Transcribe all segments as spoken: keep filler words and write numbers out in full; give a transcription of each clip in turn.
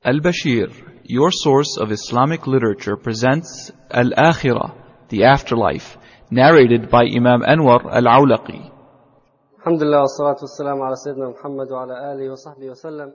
Al-Bashir, your source of Islamic literature, presents Al-Akhirah, the afterlife, narrated by Imam Anwar Al-Awlaqi. Alhamdulillah, wa salatu wa salam ala Sayyidina Muhammad wa ala alihi wa sahbihi wa sallam.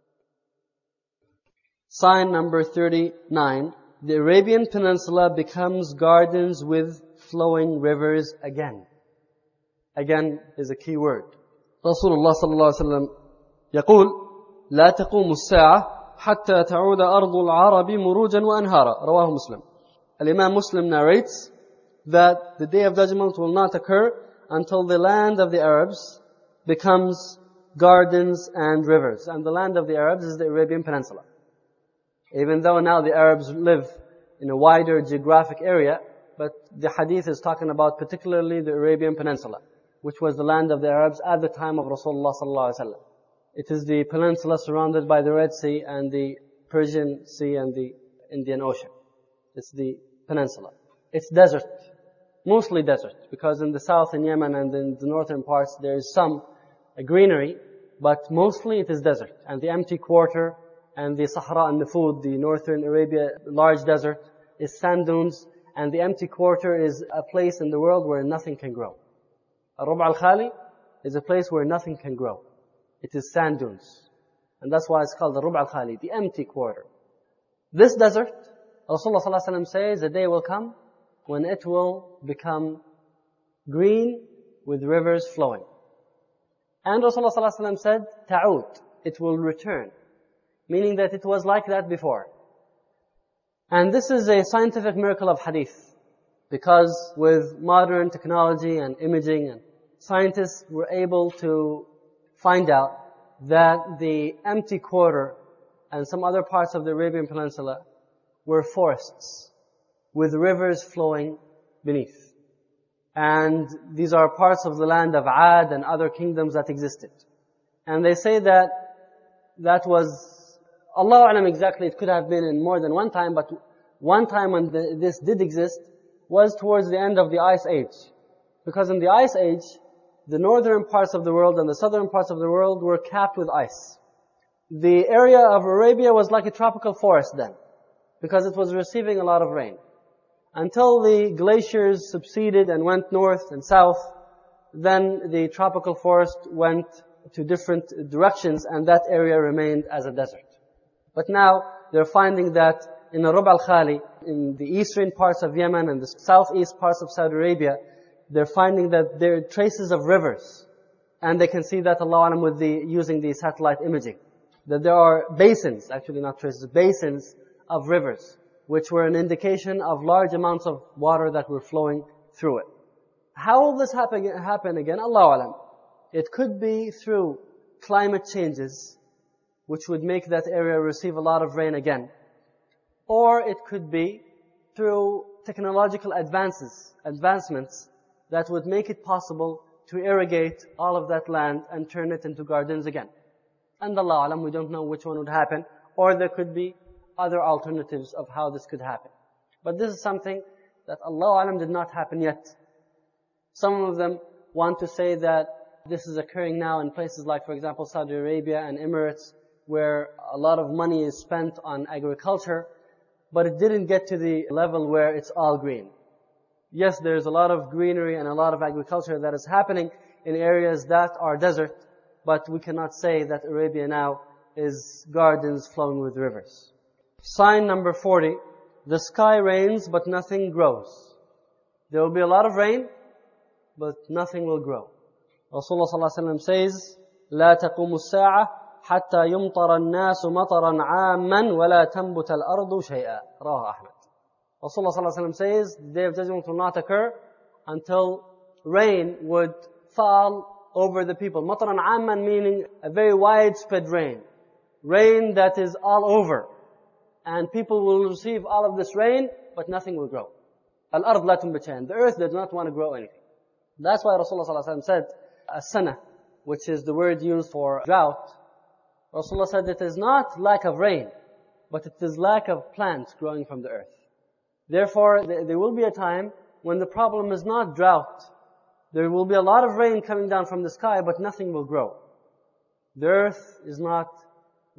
Sign number thirty-nine. The Arabian Peninsula becomes gardens with flowing rivers again. Again is a key word. Rasulullah sallallahu alaihi wasallam يقول لا تقوم الساعة حتى تعود أرض العرب مروجا وأنهارا. رواه Muslim. Al-Imam Muslim narrates that the day of judgment will not occur until the land of the Arabs becomes gardens and rivers. And the land of the Arabs is the Arabian Peninsula. Even though now the Arabs live in a wider geographic area, but the hadith is talking about particularly the Arabian Peninsula, which was the land of the Arabs at the time of Rasulullah sallallahu alaihi wasallam. It is the peninsula surrounded by the Red Sea and the Persian Sea and the Indian Ocean. It's the peninsula. It's desert. Mostly desert, because in the south in Yemen and in the northern parts there is some greenery, but mostly it is desert. And the empty quarter and the Sahara and the Nufud, the northern Arabia, large desert, is sand dunes, and the empty quarter is a place in the world where nothing can grow. Ar-Rub' al-Khali is a place where nothing can grow. It is sand dunes. And that's why it's called the Rub' al-Khali, the empty quarter. This desert, Rasulullah sallallahu alaihi wasallam says, a day will come when it will become green with rivers flowing. And Rasulullah sallallahu alaihi wasallam said, ta'ud, it will return. Meaning that it was like that before. And this is a scientific miracle of hadith. Because with modern technology and imaging, and scientists were able to find out that the empty quarter and some other parts of the Arabian Peninsula were forests with rivers flowing beneath. And these are parts of the land of Ad and other kingdoms that existed. And they say that that was, Allahu A'lam exactly, it could have been in more than one time, but one time when the, this did exist was towards the end of the Ice Age. Because in the Ice Age, the northern parts of the world and the southern parts of the world were capped with ice. The area of Arabia was like a tropical forest then, because it was receiving a lot of rain. Until the glaciers subsided and went north and south, then the tropical forest went to different directions and that area remained as a desert. But now they're finding that in the Rub' al-Khali, in the eastern parts of Yemen and the southeast parts of Saudi Arabia, they're finding that there are traces of rivers. And they can see that, Allahu A'lam, with the, using the satellite imaging. That there are basins, actually not traces, basins of rivers, which were an indication of large amounts of water that were flowing through it. How will this happen, happen again? Allahu A'lam. It could be through climate changes, which would make that area receive a lot of rain again. Or it could be through technological advances, advancements that would make it possible to irrigate all of that land and turn it into gardens again. And Allahu A'lam, we don't know which one would happen. Or there could be other alternatives of how this could happen. But this is something that Allahu A'lam did not happen yet. Some of them want to say that this is occurring now in places like, for example, Saudi Arabia and Emirates, where a lot of money is spent on agriculture, but it didn't get to the level where it's all green. Yes, there's a lot of greenery and a lot of agriculture that is happening in areas that are desert, but we cannot say that Arabia now is gardens flowing with rivers. Sign number forty, the sky rains but nothing grows. There will be a lot of rain, but nothing will grow. Rasulullah sallallahu alaihi wasallam says, لا تقوم الساعة حتى يمطر الناس مطرا عاما ولا تنبت الأرض شيئا. رواه أحمد. Rasulullah sallallahu alaihi wasallam says, the day of judgment will not occur until rain would fall over the people. مطرا عاما meaning a very widespread rain. Rain that is all over. And people will receive all of this rain, but nothing will grow. الأرض لا تنبت شيئا. The earth does not want to grow anything. That's why Rasulullah sallallahu alaihi wasallam said, as-sana, which is the word used for drought. Rasulullah said it is not lack of rain, but it is lack of plants growing from the earth. Therefore, there will be a time when the problem is not drought. There will be a lot of rain coming down from the sky, but nothing will grow. The earth is not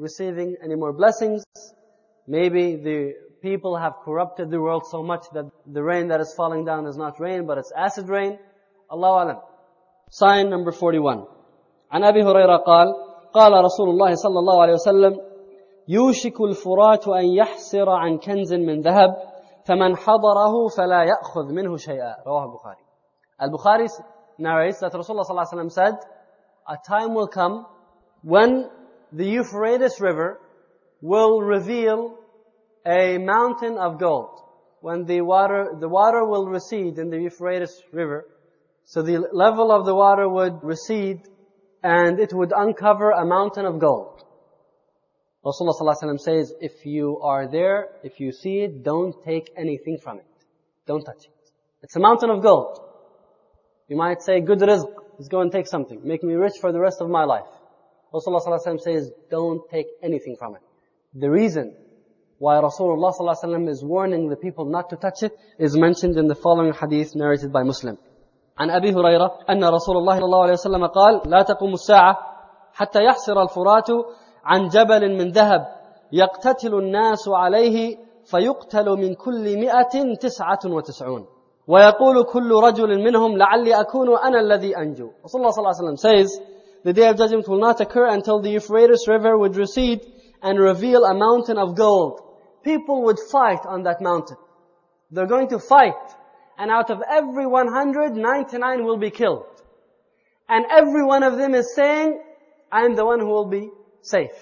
receiving any more blessings. Maybe the people have corrupted the world so much that the rain that is falling down is not rain, but it's acid rain. Allahu alam. Sign number forty-one. عن أبي هريرة قال قال رسول الله صلى الله عليه وسلم يوشك الفرات أن يحسر عن كنز من ذهب فمن حضره فلا يأخذ منه شيئا. رواه البخاري. Al-Bukhari narrates that Rasulullah صلى الله عليه وسلم said, a time will come when the Euphrates River will reveal a mountain of gold. When the water, the water will recede in the Euphrates River, so the level of the water would recede and it would uncover a mountain of gold. Rasulullah sallallahu alaihi wasallam says, if you are there, if you see it, don't take anything from it. Don't touch it. It's a mountain of gold. You might say, good rizq, let's go and take something. Make me rich for the rest of my life. Rasulullah sallallahu alaihi wasallam says, don't take anything from it. The reason why Rasulullah sallallahu alaihi wasallam is warning the people not to touch it is mentioned in the following hadith narrated by Muslim. عن أبي هريرة أن رسول الله صلى الله عليه وسلم قال لا تقوم الساعة حتى يحسر الفرات عن جبل من ذهب يقتتل الناس عليه فيقتل من كل مئة تسعة وتسعون ويقول كل رجل منهم لعلي أكون أنا الذي أنجو. Rasulullah صلى الله عليه وسلم says, the day of judgment will not occur until the Euphrates River would recede and reveal a mountain of gold. People would fight on that mountain. They're going to fight. And out of every one hundred, ninety-nine will be killed. And every one of them is saying, I am the one who will be safe.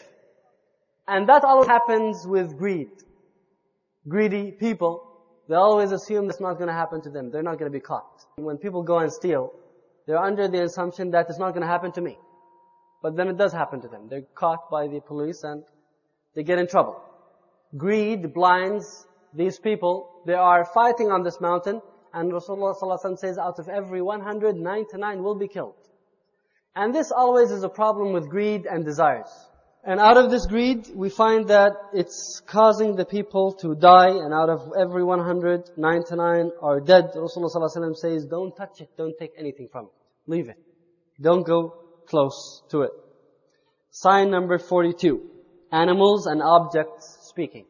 And that always happens with greed. Greedy people, they always assume it's not going to happen to them. They're not going to be caught. When people go and steal, they're under the assumption that it's not going to happen to me. But then it does happen to them. They're caught by the police and they get in trouble. Greed blinds these people. They are fighting on this mountain. And Rasulullah sallallahu alaihi wasallam says, out of every one hundred, ninety-nine will be killed. And this always is a problem with greed and desires. And out of this greed, we find that it's causing the people to die. And out of every one hundred, ninety-nine are dead. Rasulullah sallallahu alaihi wasallam says, don't touch it, don't take anything from it. Leave it. Don't go close to it. Sign number forty-two. Animals and objects speaking.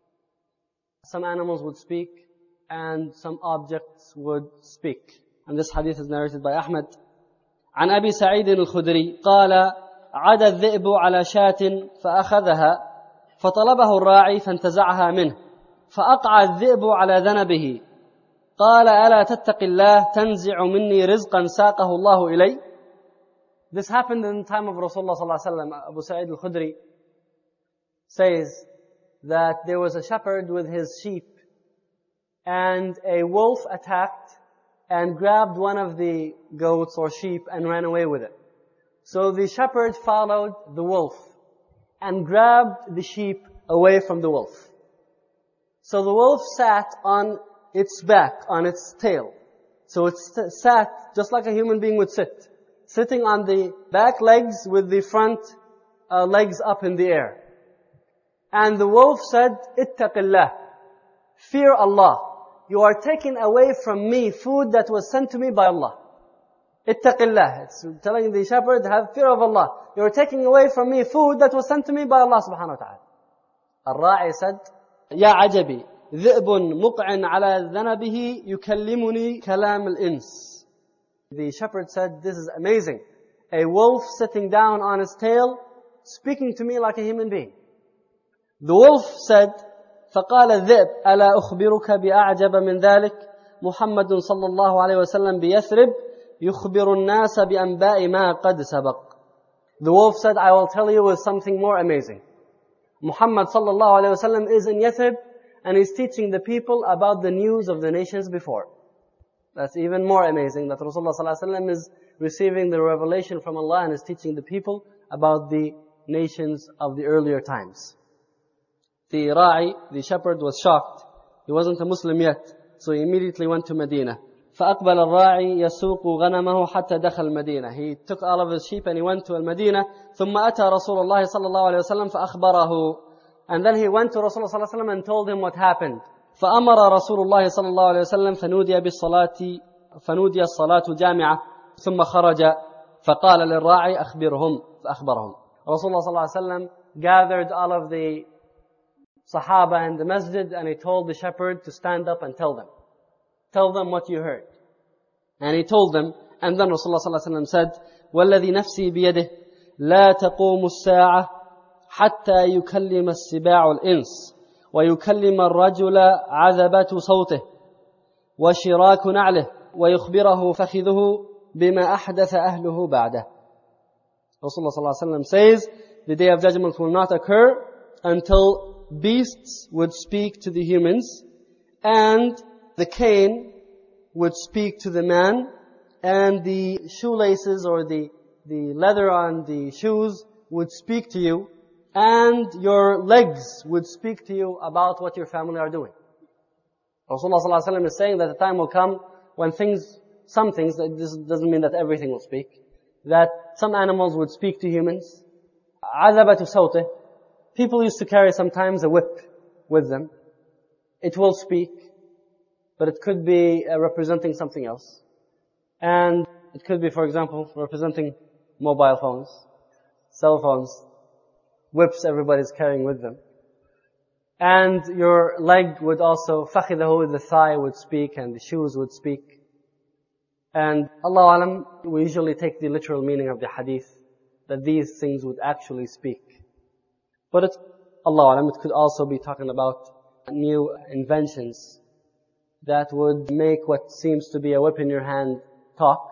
Some animals would speak and some objects would speak. And this hadith is narrated by Ahmad. عن أبي سعيد الخدري قال عاد الذئب على شاة فأخذها فطلبه الراعي فانتزعها منه فأقع الذئب على ذنبه قال ألا تتق الله تنزع مني رزقا ساقه الله إلي. This happened in the time of Rasulullah sallallahu alaihi wasallam. Abu Sa'id al-Khudri says that there was a shepherd with his sheep and a wolf attacked and grabbed one of the goats or sheep and ran away with it. So the shepherd followed the wolf and grabbed the sheep away from the wolf. So the wolf sat on its back, on its tail. So it sat just like a human being would sit, sitting on the back legs with the front uh, legs up in the air. And the wolf said, ittaqillah, fear Allah. You are taking away from me food that was sent to me by Allah. Ittaqillah. It's telling the shepherd, have fear of Allah. You are taking away from me food that was sent to me by Allah subhanahu wa ta'ala. Al-Ra'i said, Ya ajabi, ذئب مقع على ذنبه يكلمني كلام الإنس. The shepherd said, this is amazing. A wolf sitting down on his tail, speaking to me like a human being. The wolf said, فقال الذئب ألا أخبرك بأعجب من ذلك محمد صلى الله عليه وسلم بيثرب يخبر الناس بأنباء ما قد سبق. The wolf said, I will tell you with something more amazing. Muhammad sallallahu alayhi wasallam is in Yathrib and he's teaching the people about the news of the nations before. That's even more amazing that Rasulullah sallallahu alayhi wasallam is receiving the revelation from Allah and is teaching the people about the nations of the earlier times. The Ra'i, the shepherd, was shocked. He wasn't a Muslim yet, so he immediately went to Medina. فأقبل الراعي يسوق غنمه حتى دخل المدينة. He took all of his sheep and he went to Al-Madinah. ثم أتى رسول الله صلى الله عليه وسلم فأخبره. And then he went to Rasulullah صلى الله عليه وسلم and told him what happened. فأمر رسول الله صلى الله عليه وسلم فنودي بالصلاة فنودي الصلاة جامعة ثم خرج فقال للراعي أخبرهم فأخبرهم. Rasulullah صلى الله عليه وسلم gathered all of the Sahaba in the masjid, and he told the shepherd to stand up and tell them. Tell them what you heard. And he told them, and then Rasulullah sallallahu alaihi wasallam said, وَالَّذِي نَفْسِي بِيَدِهِ لَا تَقُومُ السَّاعَةِ حَتَّى يُكَلِّمَ السِّبَاعُ الْإِنسِ وَيُكَلِّمَ الرَّجُلَ عَذَبَةُ صَوْتِهِ وَشِرَاكُ نَعْلِهِ وَيُخْبِرَهُ فَخِذُهُ بِمَا أَحْدَثَ أَهْلُهُ بَعْدَهِ. Rasulullah sallallahu alaihi wasallam says, the day of judgment will not occur until beasts would speak to the humans, and the cane would speak to the man, and the shoelaces or the, the leather on the shoes would speak to you, and your legs would speak to you about what your family are doing. Rasulullah sallallahu alaihi wasallam is saying that the time will come when things, some things, this doesn't mean that everything will speak, that some animals would speak to humans. عَذَبَةُ صَوْتِهِ. People used to carry sometimes a whip with them. It will speak, but it could be uh, representing something else. And it could be, for example, representing mobile phones, cell phones, whips everybody's carrying with them. And your leg would also, فَخِذَهُ, the thigh would speak, and the shoes would speak. And Allah Alam, we usually take the literal meaning of the hadith, that these things would actually speak. But it's, Allah Alam, it could also be talking about new inventions that would make what seems to be a whip in your hand talk.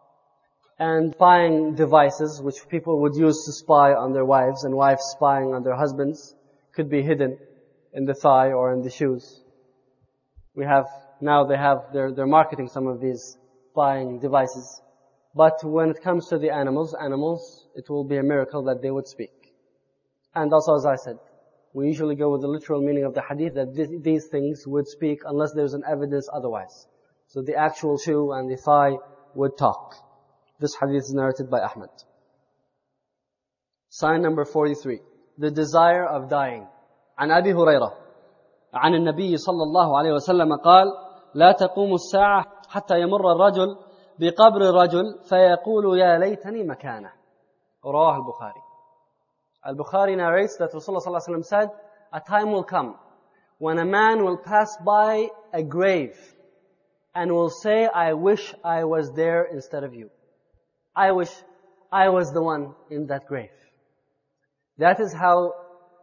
And spying devices, which people would use to spy on their wives, and wives spying on their husbands, could be hidden in the thigh or in the shoes. We have, now they have, they're, they're marketing some of these spying devices. But when it comes to the animals, animals, it will be a miracle that they would speak. And also, as I said, we usually go with the literal meaning of the hadith that th- these things would speak unless there's an evidence otherwise. So the actual shoe and the thigh would talk. This hadith is narrated by Ahmad. Sign number forty-three. The desire of dying. عن أبي هريرة عن النبي صلى الله عليه وسلم قال لا تقوم الساعة حتى يمر الرجل بقبر الرجل فيقول يا ليتني مكانه. رواه البخاري. Al-Bukhari narrates that Rasulullah sallallahu alaihi wasallam said, a time will come when a man will pass by a grave and will say, I wish I was there instead of you. I wish I was the one in that grave. That is how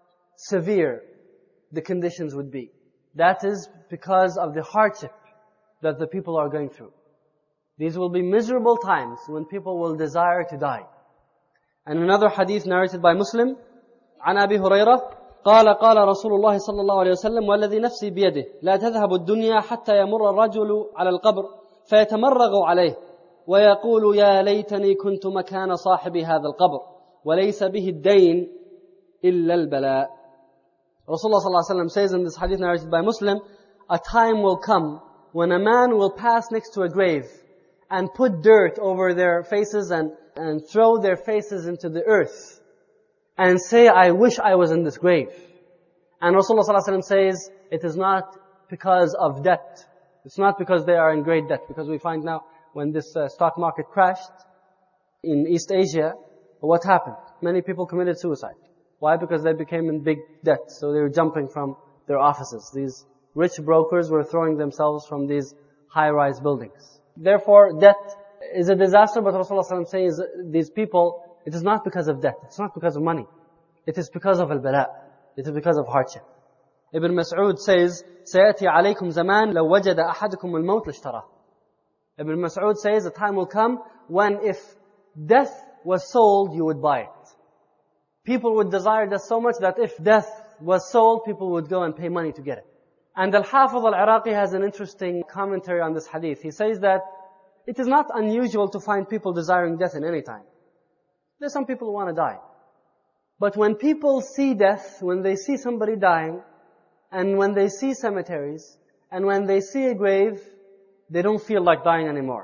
severe the conditions would be. That is because of the hardship that the people are going through. These will be miserable times when people will desire to die. And another hadith narrated by Muslim, عن أبي هريرة قال قال رسول الله صلى الله عليه وسلم والذي نفسي بيده لا تذهب الدنيا حتى يمر الرجل على القبر فيتمرغ عليه ويقول يا ليتني كنت مكان صاحب هذا القبر وليس به الدين إلا البلاء. Rasulullah sallallahu alaihi wasallam says in this hadith narrated by Muslim, a time will come when a man will pass next to a grave and put dirt over their faces and, and throw their faces into the earth and say, I wish I was in this grave. And Rasulullah sallallahu alaihi wasallam says, it is not because of debt. It's not because they are in great debt. Because we find now, when this uh, stock market crashed in East Asia, what happened? Many people committed suicide. Why? Because they became in big debt. So they were jumping from their offices. These rich brokers were throwing themselves from these high-rise buildings. Therefore, debt is a disaster, but Rasulullah sallallahu alaihi wasallam says, these people, it is not because of debt. It's not because of money. It is because of al-bala. It is because of hardship. Ibn Mas'ud says, سَيَأْتِي عَلَيْكُمْ زَمَانٍ لَوْ وَجَدَ أَحَدُكُمُ الْمَوْتِ لَاشْتَرَاهُ. Ibn Mas'ud says, a time will come when if death was sold, you would buy it. People would desire death so much that if death was sold, people would go and pay money to get it. And Al-Hafiz Al-Iraqi has an interesting commentary on this hadith. He says that it is not unusual to find people desiring death in any time. There's some people who want to die. But when people see death, when they see somebody dying, and when they see cemeteries, and when they see a grave, they don't feel like dying anymore.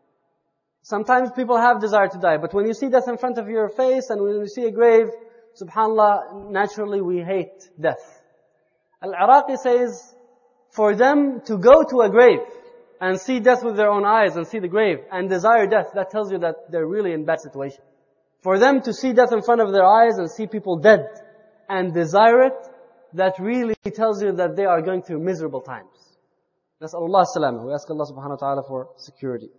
Sometimes people have desire to die, but when you see death in front of your face, and when you see a grave, subhanAllah, naturally we hate death. Al-Iraqi says, for them to go to a grave, and see death with their own eyes, and see the grave, and desire death, that tells you that they're really in bad situation. For them to see death in front of their eyes, and see people dead, and desire it, that really tells you that they are going through miserable times. Nas'alullah as-salamah. We ask Allah subhanahu wa ta'ala for security.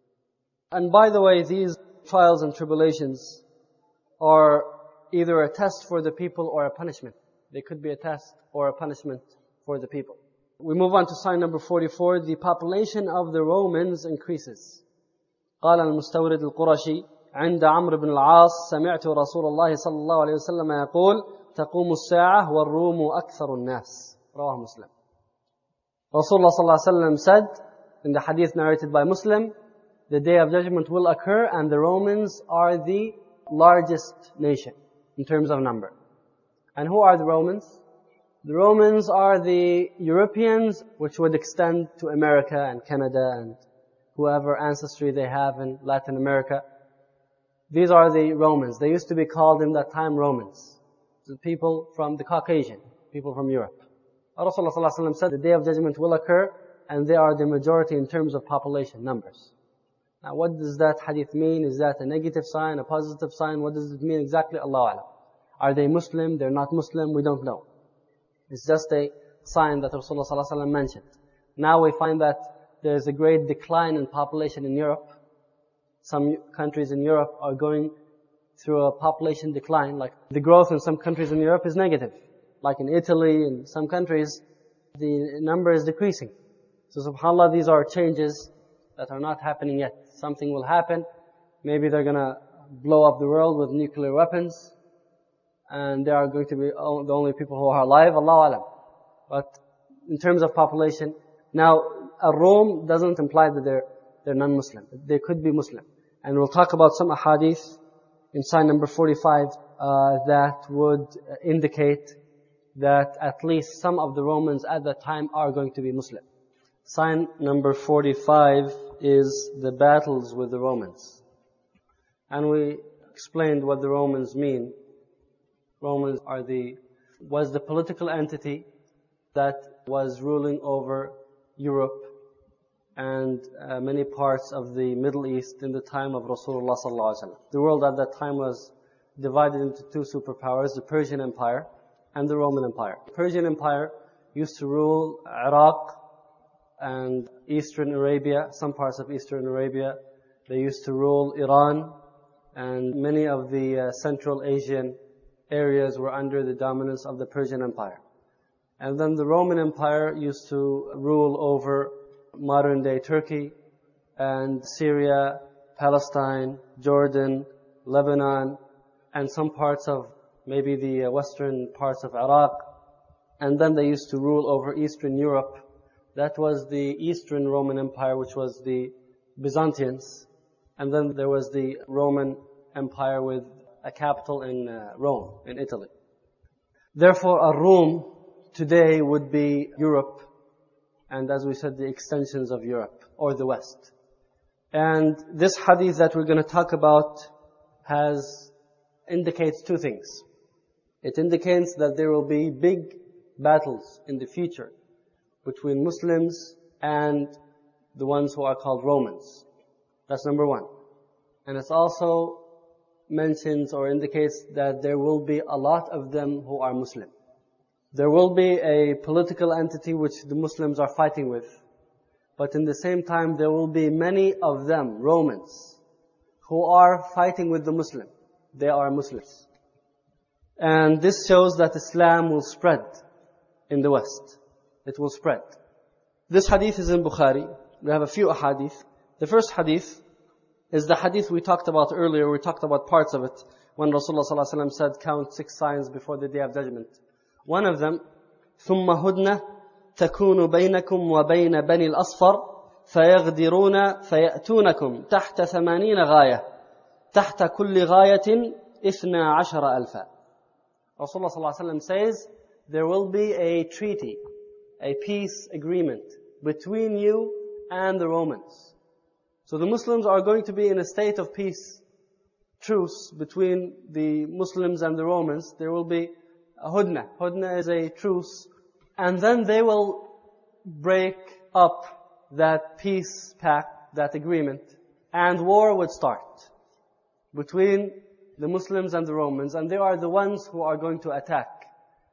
And by the way, these trials and tribulations are either a test for the people or a punishment. They could be a test or a punishment for the people. We move on to sign number forty-four. The population of the Romans increases. قال المستورد القرشي عند عمرو بن العاص سمعت رسول الله صلى الله عليه وسلم يقول تقوم الساعة والروم أكثر الناس. رواه مسلم. Rasulullah sallallahu alaihi wasallam said in the hadith narrated by Muslim, the day of judgment will occur and the Romans are the largest nation in terms of number. And who are the Romans? The Romans are the Europeans, which would extend to America and Canada and whoever ancestry they have in Latin America. These are the Romans. They used to be called in that time Romans. The people from the Caucasian, people from Europe. Rasulullah sallallahu alaihi wasallam said the day of judgment will occur and they are the majority in terms of population numbers. Now what does that hadith mean? Is that a negative sign, a positive sign? What does it mean exactly? Allahu A'lam. Are they Muslim? They're not Muslim? We don't know. It's just a sign that Rasulullah sallallahu alaihi wasallam mentioned. Now we find that there's a great decline in population in Europe. Some countries in Europe are going through a population decline. Like the growth in some countries in Europe is negative. Like in Italy, in some countries, the number is decreasing. So subhanAllah, these are changes that are not happening yet. Something will happen. Maybe they're going to blow up the world with nuclear weapons. And they are going to be the only people who are alive. Allahu Alam. But in terms of population, now a Rome doesn't imply that they're, they're non-Muslim. They could be Muslim. And we'll talk about some ahadith in sign number forty-five uh, that would indicate that at least some of the Romans at that time are going to be Muslim. Sign number forty-five is the battles with the Romans. And we explained what the Romans mean. Romans are the, was the political entity that was ruling over Europe and uh, many parts of the Middle East in the time of Rasulullah sallallahu alaihi wasallam. The world at that time was divided into two superpowers, the Persian Empire and the Roman Empire. The Persian Empire used to rule Iraq and Eastern Arabia, some parts of Eastern Arabia. They used to rule Iran, and many of the uh, Central Asian areas were under the dominance of the Persian Empire. And then the Roman Empire used to rule over modern-day Turkey and Syria, Palestine, Jordan, Lebanon, and some parts of maybe the western parts of Iraq. And then they used to rule over Eastern Europe. That was the Eastern Roman Empire, which was the Byzantines. And then there was the Roman Empire with a capital in uh, Rome, in Italy. Therefore, a Rome today would be Europe, and as we said, the extensions of Europe, or the West. And this hadith that we're going to talk about has, indicates two things. It indicates that there will be big battles in the future between Muslims and the ones who are called Romans. That's number one. And it also mentions or indicates that there will be a lot of them who are Muslim. There will be a political entity which the Muslims are fighting with. But in the same time, there will be many of them, Romans, who are fighting with the Muslim. They are Muslims. And this shows that Islam will spread in the West. It will spread. This hadith is in Bukhari. We have a few hadith. The first hadith is the hadith we talked about earlier. We talked about parts of it when Rasulullah sallallahu alaihi wasallam said, count six signs before the day of judgment. One of them, ثُمَّ هُدْنَةٌ تَكُونُ بَيْنَكُمْ وَبَيْنَ بَنِي الْأَصْفَرِ فَيَغْدِرُونَ فَيَأْتُونَكُمْ تَحْتَ ثَمَانِينَ غَايَةٍ تَحْتَ كُلِّ غَايَةٍ إِثْنَا عَشَرَ أَلْفًا. Rasulullah sallallahu alaihi wasallam says, there will be a treaty, a peace agreement between you and the Romans. So the Muslims are going to be in a state of peace, truce between the Muslims and the Romans. There will be a hudna. Hudna is a truce. And then they will break up that peace pact, that agreement, and war would start between the Muslims and the Romans. And they are the ones who are going to attack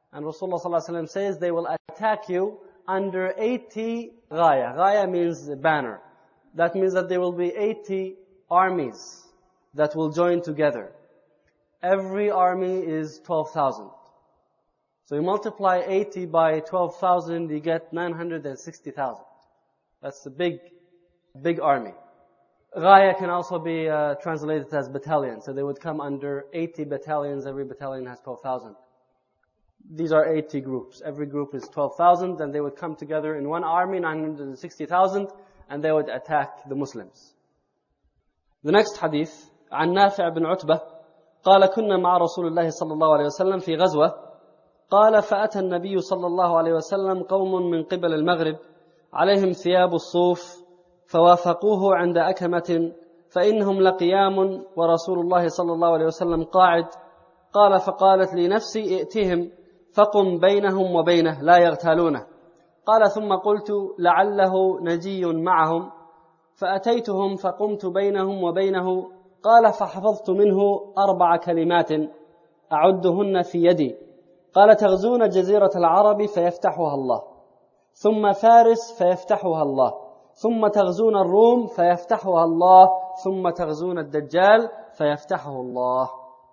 And Rasulullah sallallahu alaihi wasallam says they will attack you under eighty ghaya. Ghaya means banner. That means that there will be eighty armies that will join together. Every army is twelve thousand. So you multiply eighty by twelve thousand, you get nine hundred sixty thousand. That's a big, big army. Ghaya can also be uh, translated as battalion. So they would come under eighty battalions. Every battalion has twelve thousand. These are eighty groups. Every group is twelve thousand, and they would come together in one army, nine hundred sixty thousand, and they would attack the Muslims. The next hadith, عن نافع بن عتبة قال كنا مع رسول الله صلى الله عليه وسلم في غزوة قال فأتى النبي صلى الله عليه وسلم قوم من قبل المغرب عليهم ثياب الصوف فوافقوه عند أكمة فإنهم لقيام ورسول الله صلى الله عليه وسلم قاعد قال فقالت لي نفسي ائتهم فقم بينهم وبينه لا يغتالونه قال ثم قلت لعله نجي معهم فأتيتهم فقمت بينهم وبينه قال فحفظت منه أربع كلمات أعدهن في يدي قال تغزون جزيرة العرب فيفتحها الله ثم فارس فيفتحها الله ثم تغزون الروم فيفتحها الله ثم تغزون الدجال فيفتحه الله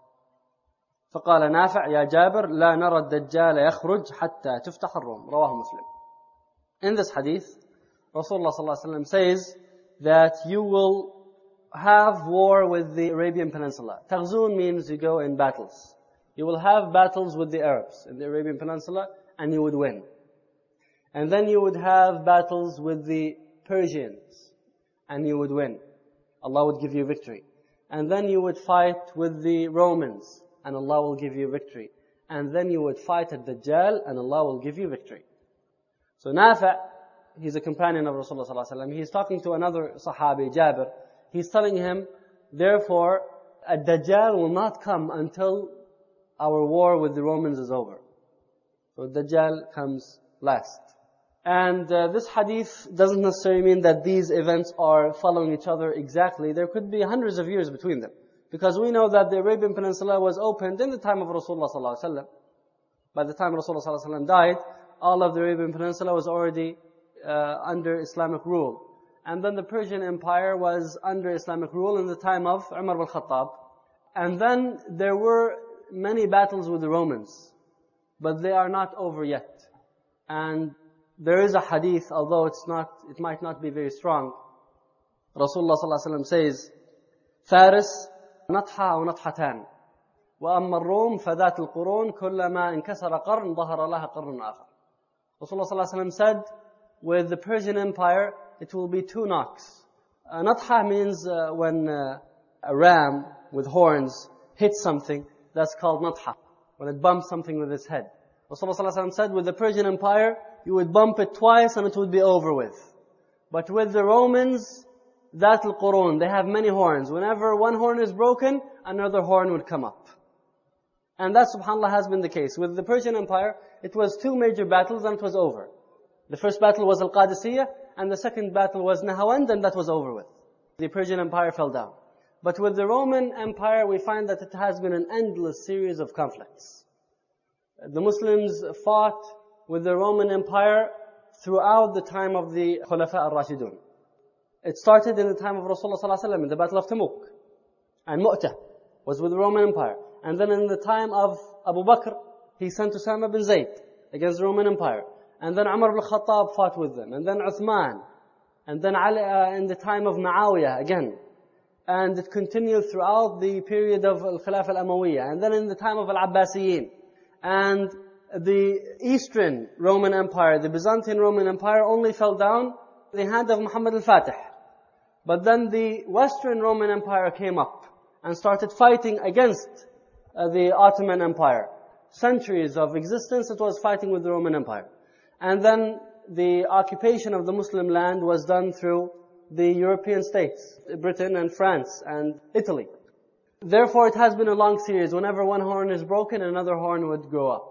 فقال نافع يا جابر لا نرى الدجال يخرج حتى تفتح الروم رواه مسلم. In this hadith, Rasulullah sallallahu alaihi wasallam says that you will have war with the Arabian Peninsula. Taghzun means you go in battles. You will have battles with the Arabs in the Arabian Peninsula and you would win. And then you would have battles with the Persians and you would win. Allah would give you victory. And then you would fight with the Romans and Allah will give you victory. And then you would fight at Dajjal and Allah will give you victory. So Nafi', he's a companion of Rasulullah sallallahu alaihi wasallam. He's talking to another Sahabi, Jabir. He's telling him, therefore, a Dajjal will not come until our war with the Romans is over. So Dajjal comes last. And uh, this hadith doesn't necessarily mean that these events are following each other exactly. There could be hundreds of years between them. Because we know that the Arabian Peninsula was opened in the time of Rasulullah sallallahu alaihi wasallam. By the time Rasulullah sallallahu alaihi wasallam died, all of the Arabian Peninsula was already uh, under Islamic rule. And then the Persian Empire was under Islamic rule in the time of Umar al-Khattab. And then there were many battles with the Romans. But they are not over yet. And there is a hadith, although it's not, it might not be very strong. Rasulullah sallallahu alaihi wasallam says, Faris نطحة أو نطحتان وأما الروم فذات القرون كلما انكسر قرن ظهر لها قرن آخر. Rasulullah sallallahu alaihi wasallam said, with the Persian Empire, it will be two knocks. Uh, Natha means uh, when uh, a ram with horns hits something, that's called Natha. When it bumps something with its head. Rasulullah sallallahu alaihi wasallam said, with the Persian Empire, you would bump it twice and it would be over with. But with the Romans, that al-Qurun, they have many horns. Whenever one horn is broken, another horn would come up. And that, subhanAllah, has been the case. With the Persian Empire, it was two major battles and it was over. The first battle was Al-Qadisiyah, and the second battle was Nahawand, and that was over with. The Persian Empire fell down. But with the Roman Empire, we find that it has been an endless series of conflicts. The Muslims fought with the Roman Empire throughout the time of the Khulafa al-Rashidun. It started in the time of Rasulullah sallallahu alaihi wasallam in the Battle of Tabuk. And Mu'tah was with the Roman Empire. And then in the time of Abu Bakr, he sent Usama bin Zayd against the Roman Empire. And then Umar al-Khattab fought with them. And then Uthman. And then Ali, uh, in the time of Muawiyah again. And it continued throughout the period of Al-Khilafah al-Amawiyah. And then in the time of Al-Abbasiyin. And the Eastern Roman Empire, the Byzantine Roman Empire, only fell down in the hand of Muhammad al-Fatih. But then the Western Roman Empire came up and started fighting against uh, the Ottoman Empire. Centuries of existence, it was fighting with the Roman Empire. And then the occupation of the Muslim land was done through the European states, Britain and France and Italy. Therefore, it has been a long series. Whenever one horn is broken, another horn would grow up.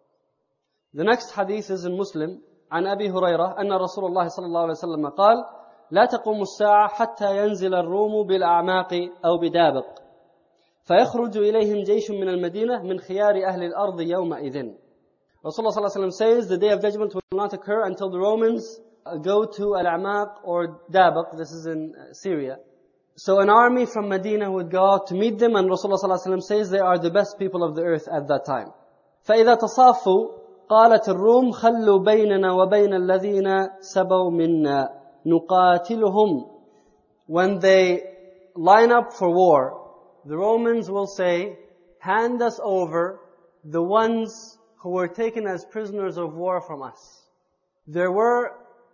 The next hadith is in Muslim. عن أبي هريرة أن رسول الله صلى الله عليه وسلم قال لا تقوم الساعة حتى ينزل الروم بالأعماق أو بدابق فيخرج إليهم جيش من المدينة من خيار أهل الأرض يومئذ Rasulullah sallallahu alaihi wasallam says the day of judgment will not occur until the Romans go to Al-A'maq or Dabaq, this is in Syria. So an army from Medina would go out to meet them, and Rasulullah sallallahu alaihi wasallam says they are the best people of the earth at that time. فَإِذَا تَصَافُوا قالت الروم خلوا بيننا وبين الذين سبوا منا نقاتلهم. When they line up for war, the Romans will say, hand us over the ones who were taken as prisoners of war from us. There were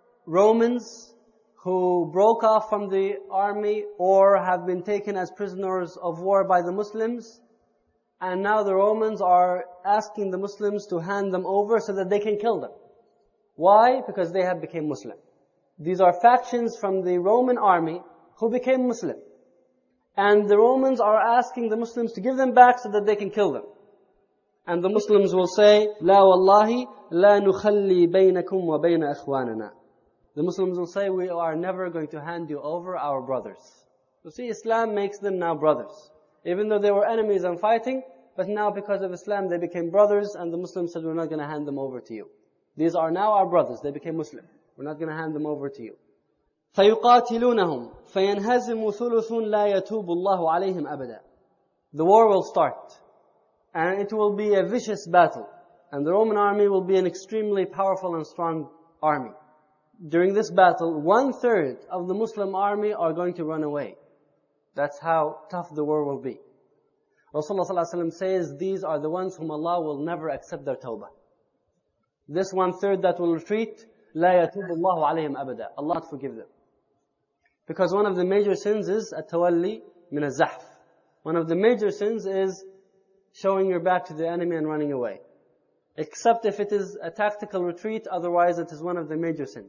Romans who broke off from the army or have been taken as prisoners of war by the Muslims. And now the Romans are asking the Muslims to hand them over so that they can kill them. Why? Because they have become Muslim. These are factions from the Roman army who became Muslim. And the Romans are asking the Muslims to give them back so that they can kill them. And the Muslims will say, لا والله لا نخلي بينكم وبين أخواننا. The Muslims will say, we are never going to hand you over our brothers. So see, Islam makes them now brothers. Even though they were enemies and fighting, but now because of Islam they became brothers, and the Muslims said, we're not going to hand them over to you. These are now our brothers, they became Muslim. We're not going to hand them over to you. فَيُقَاتِلُونَهُمْ فَيَنْهَزِمُ ثُلُثٌ لَا يَتُوبُ اللَّهُ عَلَيْهِمْ أَبَدًا. The war will start, and it will be a vicious battle, and the Roman army will be an extremely powerful and strong army. During this battle, one third of the Muslim army are going to run away. That's how tough the war will be. Rasulullah sallallahu alaihi wasallam says, these are the ones whom Allah will never accept their tawbah. This one third that will retreat, لا يتوب الله عليهم أبدا. Allah will not forgive them. Because one of the major sins is التولي من الزحف. One of the major sins is showing your back to the enemy and running away. Except if it is a tactical retreat, otherwise it is one of the major sins.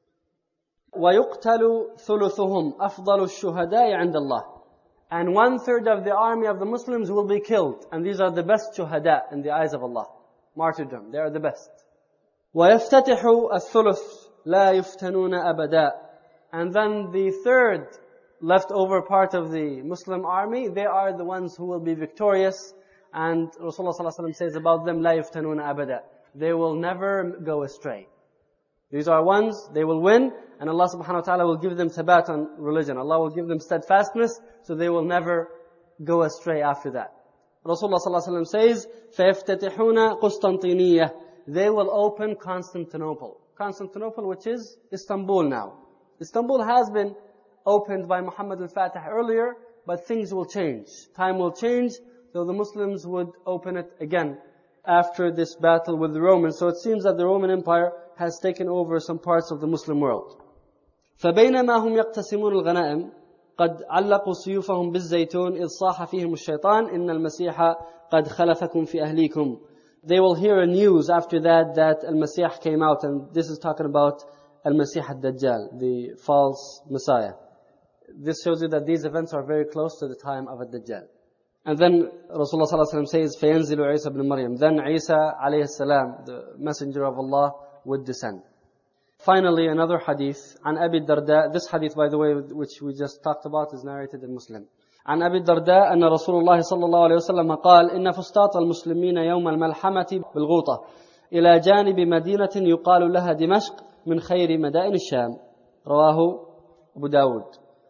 وَيُقْتَلُ ثُلُثُهُمْ أَفْضَلُ الشُّهَدَاءِ عِنْدَ اللَّهِ. And one third of the army of the Muslims will be killed. And these are the best shuhada in the eyes of Allah. Martyrdom, they are the best. وَيَفْتَتِحُ الثُّلُث لَا يُفْتَنُونَ أَبَدًا. And then the third leftover part of the Muslim army, they are the ones who will be victorious. And Rasulullah sallallahu alaihi wasallam says about them, لَا يُفْتَنُونَ أَبَدًا. They will never go astray. These are ones, they will win, and Allah subhanahu wa ta'ala will give them thabat on religion. Allah will give them steadfastness, so they will never go astray after that. Rasulullah sallallahu alaihi wasallam says, فَيَفْتَتِحُونَ قُسْطَنْطِينِيَّةً. They will open Constantinople. Constantinople, which is Istanbul now. Istanbul has been opened by Muhammad al-Fatih earlier, but things will change. Time will change, so the Muslims would open it again after this battle with the Romans. So it seems that the Roman Empire has taken over some parts of the Muslim world. فَبَيْنَمَا هُمْ يَقْتَسِمُونَ الْغَنَائِمِ قَدْ عَلَّقُوا سُيُوفَهُمْ بِالزَّيْتُونِ إِذْ صَاحَ فِيهِمُ الشَّيْطَانِ إِنَّ الْمَسِيحَ قَدْ خَلَفَكُمْ فِي أَهْلِيكُمْ. They will hear a news after that that Al-Masih came out, and this is talking about Al-Masih al-Dajjal, the false Messiah. This shows you that these events are very close to the time of Ad-Dajjal. And then Rasulullah sallallahu alaihi wasallam says, فَيَنْزِلُ عِيسَى ibn Maryam. Then Isa alayhi salam, the messenger of Allah, would descend. Finally, another hadith, عن أبي الدرداء. This hadith, by the way, which we just talked about, is narrated in Muslim. عن أبي الدرداء أن رسول الله صلى الله عليه وسلم قال إن فسطاط المسلمين يوم الملحمة بالغوطة إلى جانب مدينة يقال لها دمشق من خير مدائن الشام. رواه Abu Dawud.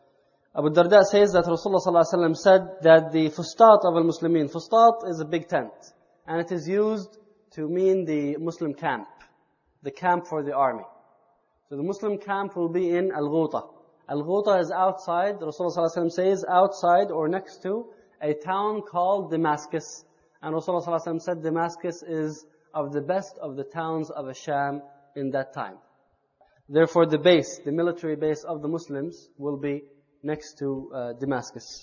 Abu Darda says that Rasulullah sallallahu alaihi wasallam said that the fustat of al-Muslimin, fustat is a big tent, and it is used to mean the Muslim camp, the camp for the army. So the Muslim camp will be in Al-Ghuta. Al-Ghuta is outside, Rasulullah sallallahu alaihi wasallam says, outside or next to a town called Damascus. And Rasulullah sallallahu alaihi wasallam said Damascus is of the best of the towns of Asham in that time. Therefore the base, the military base of the Muslims will be next to uh, Damascus.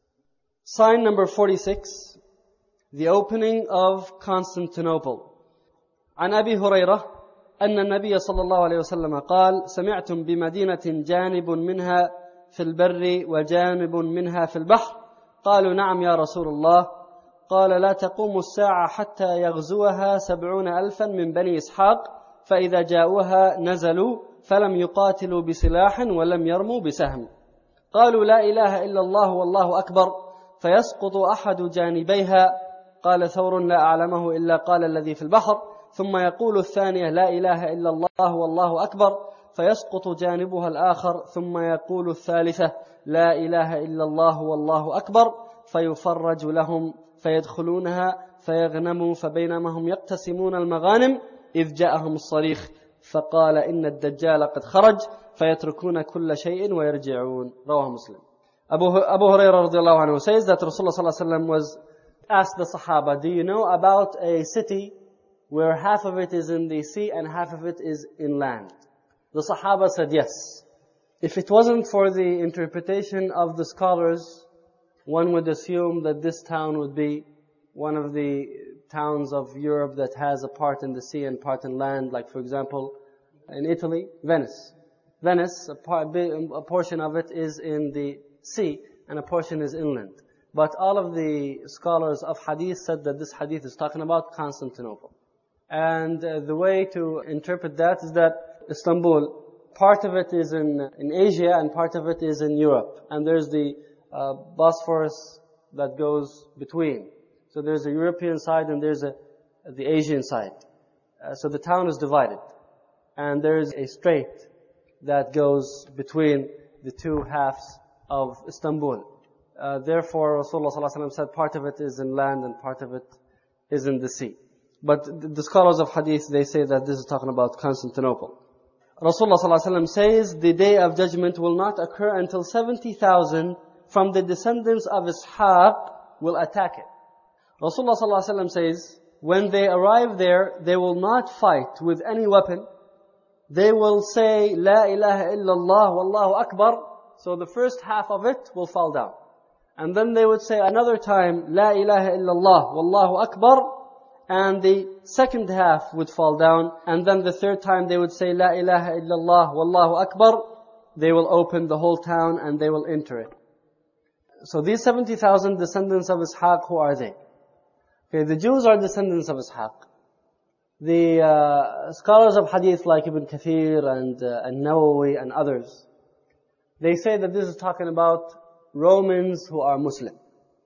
Sign number forty-six, the opening of Constantinople. عن أبي هريرة أن النبي صلى الله عليه وسلم قال سمعتم بمدينة جانب منها في البر وجانب منها في البحر قالوا نعم يا رسول الله قال لا تقوم الساعة حتى يغزوها سبعون ألفا من بني إسحاق فإذا جاءوها نزلوا فلم يقاتلوا بسلاح ولم يرموا بسهم قالوا لا إله إلا الله والله أكبر فيسقط أحد جانبيها قال ثور لا أعلمه إلا قال الذي في البحر ثم يقول الثانية لا إله إلا الله والله أكبر فيسقط جانبها الآخر ثم يقول الثالثة لا إله إلا الله والله أكبر فيفرج لهم فيدخلونها فيغنموا فبينما هم يقتسمون المغانم إذ جاءهم الصريخ فقال إن الدجال قد خرج فيتركون كل شيء ويرجعون. رواه Muslim. Abu, Abu Hurairah radiallahu anhu says that Rasulullah sallallahu alaihi wasallam was asked the Sahaba, do you know about a city where half of it is in the sea and half of it is in land? The Sahaba said yes. If it wasn't for the interpretation of the scholars, one would assume that this town would be one of the towns of Europe that has a part in the sea and part in land, like for example, in Italy, Venice. Venice, a, part, a portion of it is in the sea and a portion is inland. But all of the scholars of hadith said that this hadith is talking about Constantinople. And uh, the way to interpret that is that Istanbul, part of it is in, in Asia and part of it is in Europe. And there's the uh, Bosphorus that goes between. So there's a European side and there's a, the Asian side. Uh, so the town is divided. And there's a strait that goes between the two halves of Istanbul. Uh, therefore, Rasulullah sallallahu alaihi wasallam said part of it is in land and part of it is in the sea. But the scholars of hadith, they say that this is talking about Constantinople. Rasulullah sallallahu alaihi wasallam says the day of judgment will not occur until seventy thousand from the descendants of Ishaq will attack it. Rasulullah sallallahu alaihi wasallam says, when they arrive there, they will not fight with any weapon. They will say, La ilaha illallah wallahu akbar. So the first half of it will fall down. And then they would say another time, La ilaha illallah wallahu akbar. And the second half would fall down. And then the third time they would say, La ilaha illallah wallahu akbar. They will open the whole town and they will enter it. So these seventy thousand descendants of Ishaq, who are they? Okay, the Jews are descendants of Ishaq. The uh, scholars of hadith like Ibn Kathir and uh, An-Nawawi and others, they say that this is talking about Romans who are Muslim.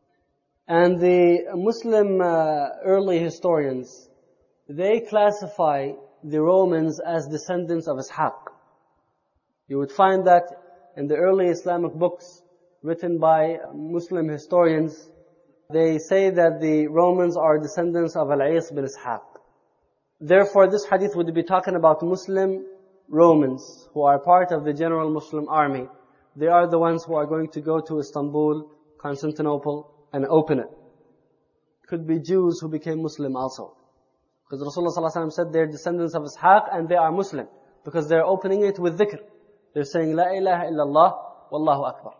And the Muslim uh, early historians, they classify the Romans as descendants of Ishaq. You would find that in the early Islamic books written by Muslim historians, they say that the Romans are descendants of Al-Is bin Ishaq. Therefore, this hadith would be talking about Muslim Romans who are part of the general Muslim army. They are the ones who are going to go to Istanbul, Constantinople, and open it. Could be Jews who became Muslim also. Because Rasulullah sallallahu alaihi wasallam said they're descendants of Ishaq and they are Muslim. Because they're opening it with dhikr. They're saying, La ilaha illallah, wallahu akbar.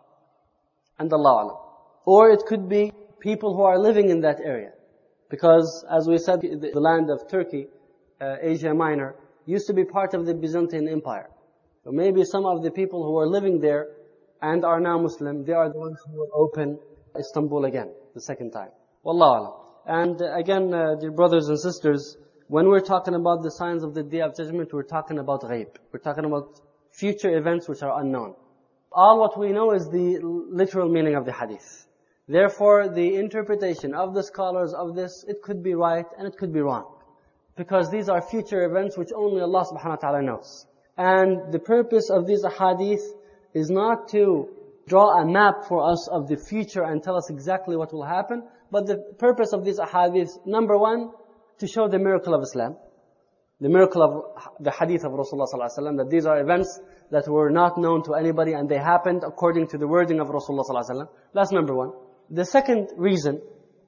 And Allah alam. Or it could be people who are living in that area. Because, as we said, the, the land of Turkey, uh, Asia Minor, used to be part of the Byzantine Empire. So maybe some of the people who are living there and are now Muslim, they are the ones who will open Istanbul again, the second time. Wallahu alam. And uh, again, uh, dear brothers and sisters, when we're talking about the signs of the Day of Judgment, we're talking about ghaib. We're talking about future events which are unknown. All what we know is the literal meaning of the hadith. Therefore, the interpretation of the scholars of this, it could be right and it could be wrong. Because these are future events which only Allah subhanahu wa ta'ala knows. And the purpose of these ahadith is not to draw a map for us of the future and tell us exactly what will happen, but the purpose of these ahadith, number one, to show the miracle of Islam. The miracle of the hadith of Rasulullah sallallahu alaihi wasallam, that these are events that were not known to anybody and they happened according to the wording of Rasulullah sallallahu alaihi wasallam. That's number one. The second reason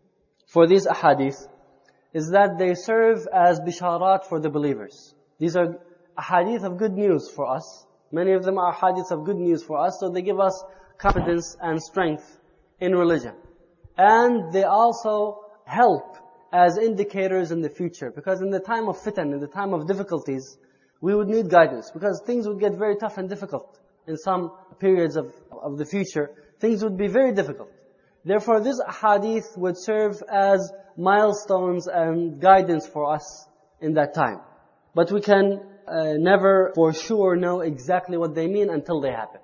for these ahadith is that they serve as bisharat for the believers. These are ahadith of good news for us. Many of them are hadiths of good news for us, so they give us confidence and strength in religion. And they also help as indicators in the future. Because in the time of fitan, in the time of difficulties, we would need guidance. Because things would get very tough and difficult. In some periods of, of the future, things would be very difficult. Therefore, this hadith would serve as milestones and guidance for us in that time. But we can uh, never for sure know exactly what they mean until they happen.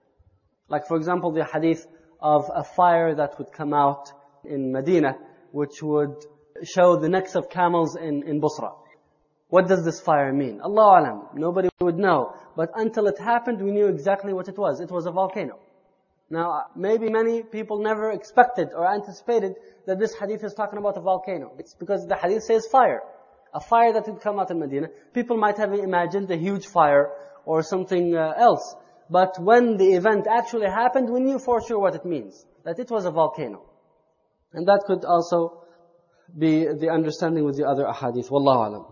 Like for example, the hadith of a fire that would come out in Medina, which would show the necks of camels in, in Busra. What does this fire mean? Allahu Alam. Nobody would know. But until it happened, we knew exactly what it was. It was a volcano. Now, maybe many people never expected or anticipated that this hadith is talking about a volcano. It's because the hadith says fire. A fire that would come out in Medina. People might have imagined a huge fire or something uh, else. But when the event actually happened, we knew for sure what it means. That it was a volcano. And that could also be the understanding with the other ahadith. Wallahu alam.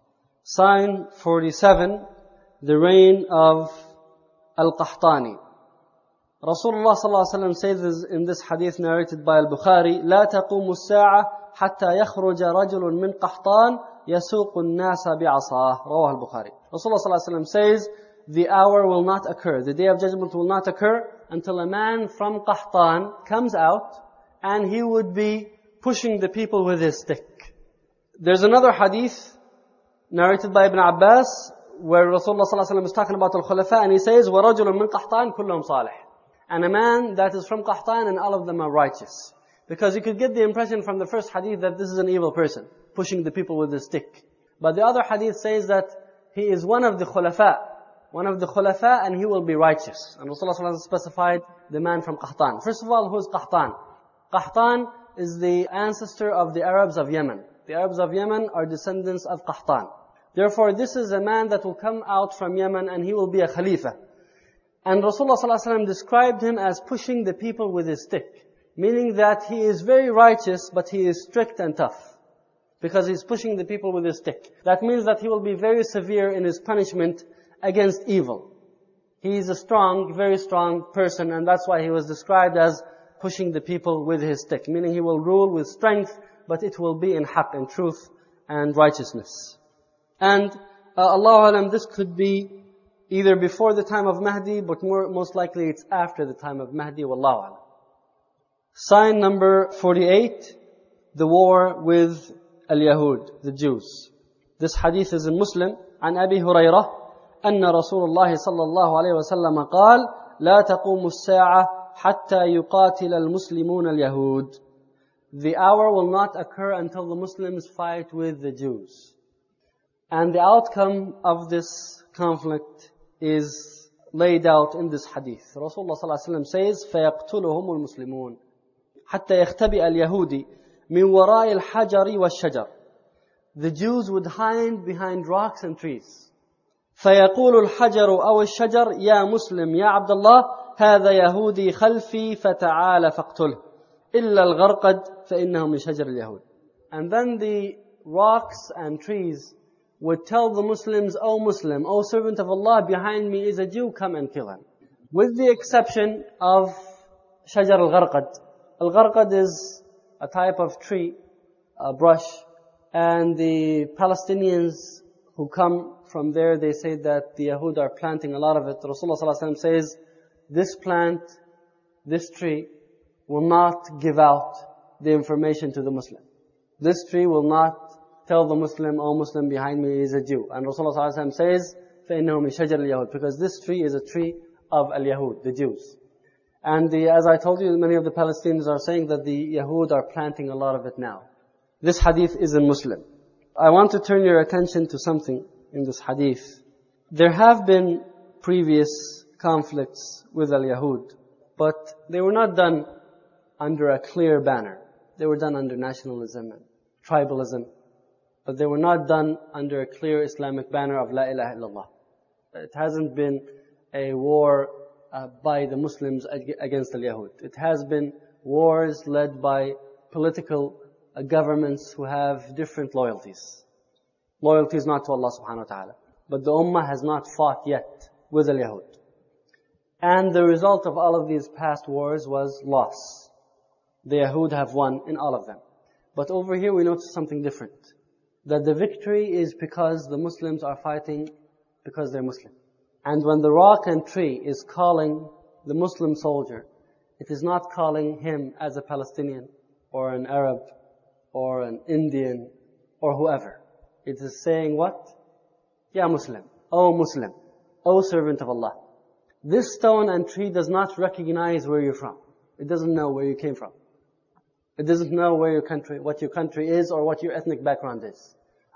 Sign forty-seven, the reign of Al-Qahtani. Rasulullah sallallahu alaihi wasallam says in this hadith narrated by Al-Bukhari, لا تقوم الساعة حتى يخرج رجل من قحطان يسوق الناس بعصاه. رواه Al-Bukhari. Rasulullah sallallahu alaihi wasallam says, the hour will not occur, the day of judgment will not occur until a man from Qahtan comes out and he would be pushing the people with his stick. There's another hadith narrated by Ibn Abbas where Rasulullah sallallahu alaihi wasallam is talking about Al-Khulafa and he says, وَرَجُلٌ مِّن قَحْطَانٍ كُلُّهُمْ صَالِحٌ. And a man that is from Qahtan and all of them are righteous. Because you could get the impression from the first hadith that this is an evil person, pushing the people with his stick. But the other hadith says that he is one of the Khulafa, one of the Khulafa and he will be righteous. And Rasulullah sallallahu alaihi wasallam specified the man from Qahtan. First of all, who is Qahtan? Qahtan is the ancestor of the Arabs of Yemen. The Arabs of Yemen are descendants of Qahtan. Therefore, this is a man that will come out from Yemen and he will be a Khalifa. And Rasulullah sallallahu alaihi wasallam described him as pushing the people with his stick. Meaning that he is very righteous, but he is strict and tough. Because he's pushing the people with his stick. That means that he will be very severe in his punishment against evil. He is a strong, very strong person, and that's why he was described as pushing the people with his stick. Meaning he will rule with strength, but it will be in haqq, in truth and righteousness. And uh, Allahu Alam, this could be either before the time of Mahdi, but more, most likely it's after the time of Mahdi. Wallahu Alam. Sign number forty-eight, the war with Al-Yahud, the Jews. This hadith is in Muslim. عن أبي هريرة أن رسول الله صلى الله عليه وسلم قال لا تقوم الساعة حتى يقاتل المسلمون اليهود. The hour will not occur until the Muslims fight with the Jews. And the outcome of this conflict is laid out in this hadith. Rasulullah صلى الله عليه وسلم says فيقتلهم المسلمون حتى يختبئ اليهودي من وراء الحجر والشجر. The Jews would hide behind rocks and trees. فيقول الحجر أو الشجر يا مسلم يا عبد الله هذا يهودي خلفي فتعال فاقتله إلا الغرقد فإنه من شجر اليهود. And then the rocks and trees would tell the Muslims, O Muslim, O servant of Allah, behind me is a Jew, come and kill him. With the exception of Shajar al-Gharqad. Al-Gharqad is a type of tree, a brush, and the Palestinians who come from there, they say that the Yahud are planting a lot of it. Rasulullah sallallahu alaihi wasallam says, this plant, this tree, will not give out the information to the Muslim. This tree will not tell the Muslim, O Muslim, behind me is a Jew. And Rasulullah sallallahu alaihi wasallam says, فَإِنَّهُ مِنْ شَجَرِ الْيَهُودِ. Because this tree is a tree of Al-Yahud, the Jews. And the, as I told you, many of the Palestinians are saying that the Yahud are planting a lot of it now. This hadith is in Muslim. I want to turn your attention to something in this hadith. There have been previous conflicts with Al-Yahud, but they were not done under a clear banner. They were done under nationalism and tribalism, but they were not done under a clear Islamic banner of La ilaha illallah. It hasn't been a war uh, by the Muslims against Al-Yahud. It has been wars led by political uh, governments who have different loyalties. Loyalties not to Allah subhanahu wa ta'ala. But the Ummah has not fought yet with Al-Yahud. And the result of all of these past wars was loss. The Yahud have won in all of them. But over here we notice something different. That the victory is because the Muslims are fighting because they're Muslim. And when the rock and tree is calling the Muslim soldier, it is not calling him as a Palestinian or an Arab or an Indian or whoever. It is saying what? Ya Muslim, O Muslim, O servant of Allah. This stone and tree does not recognize where you're from. It doesn't know where you came from. It doesn't know where your country, what your country is or what your ethnic background is.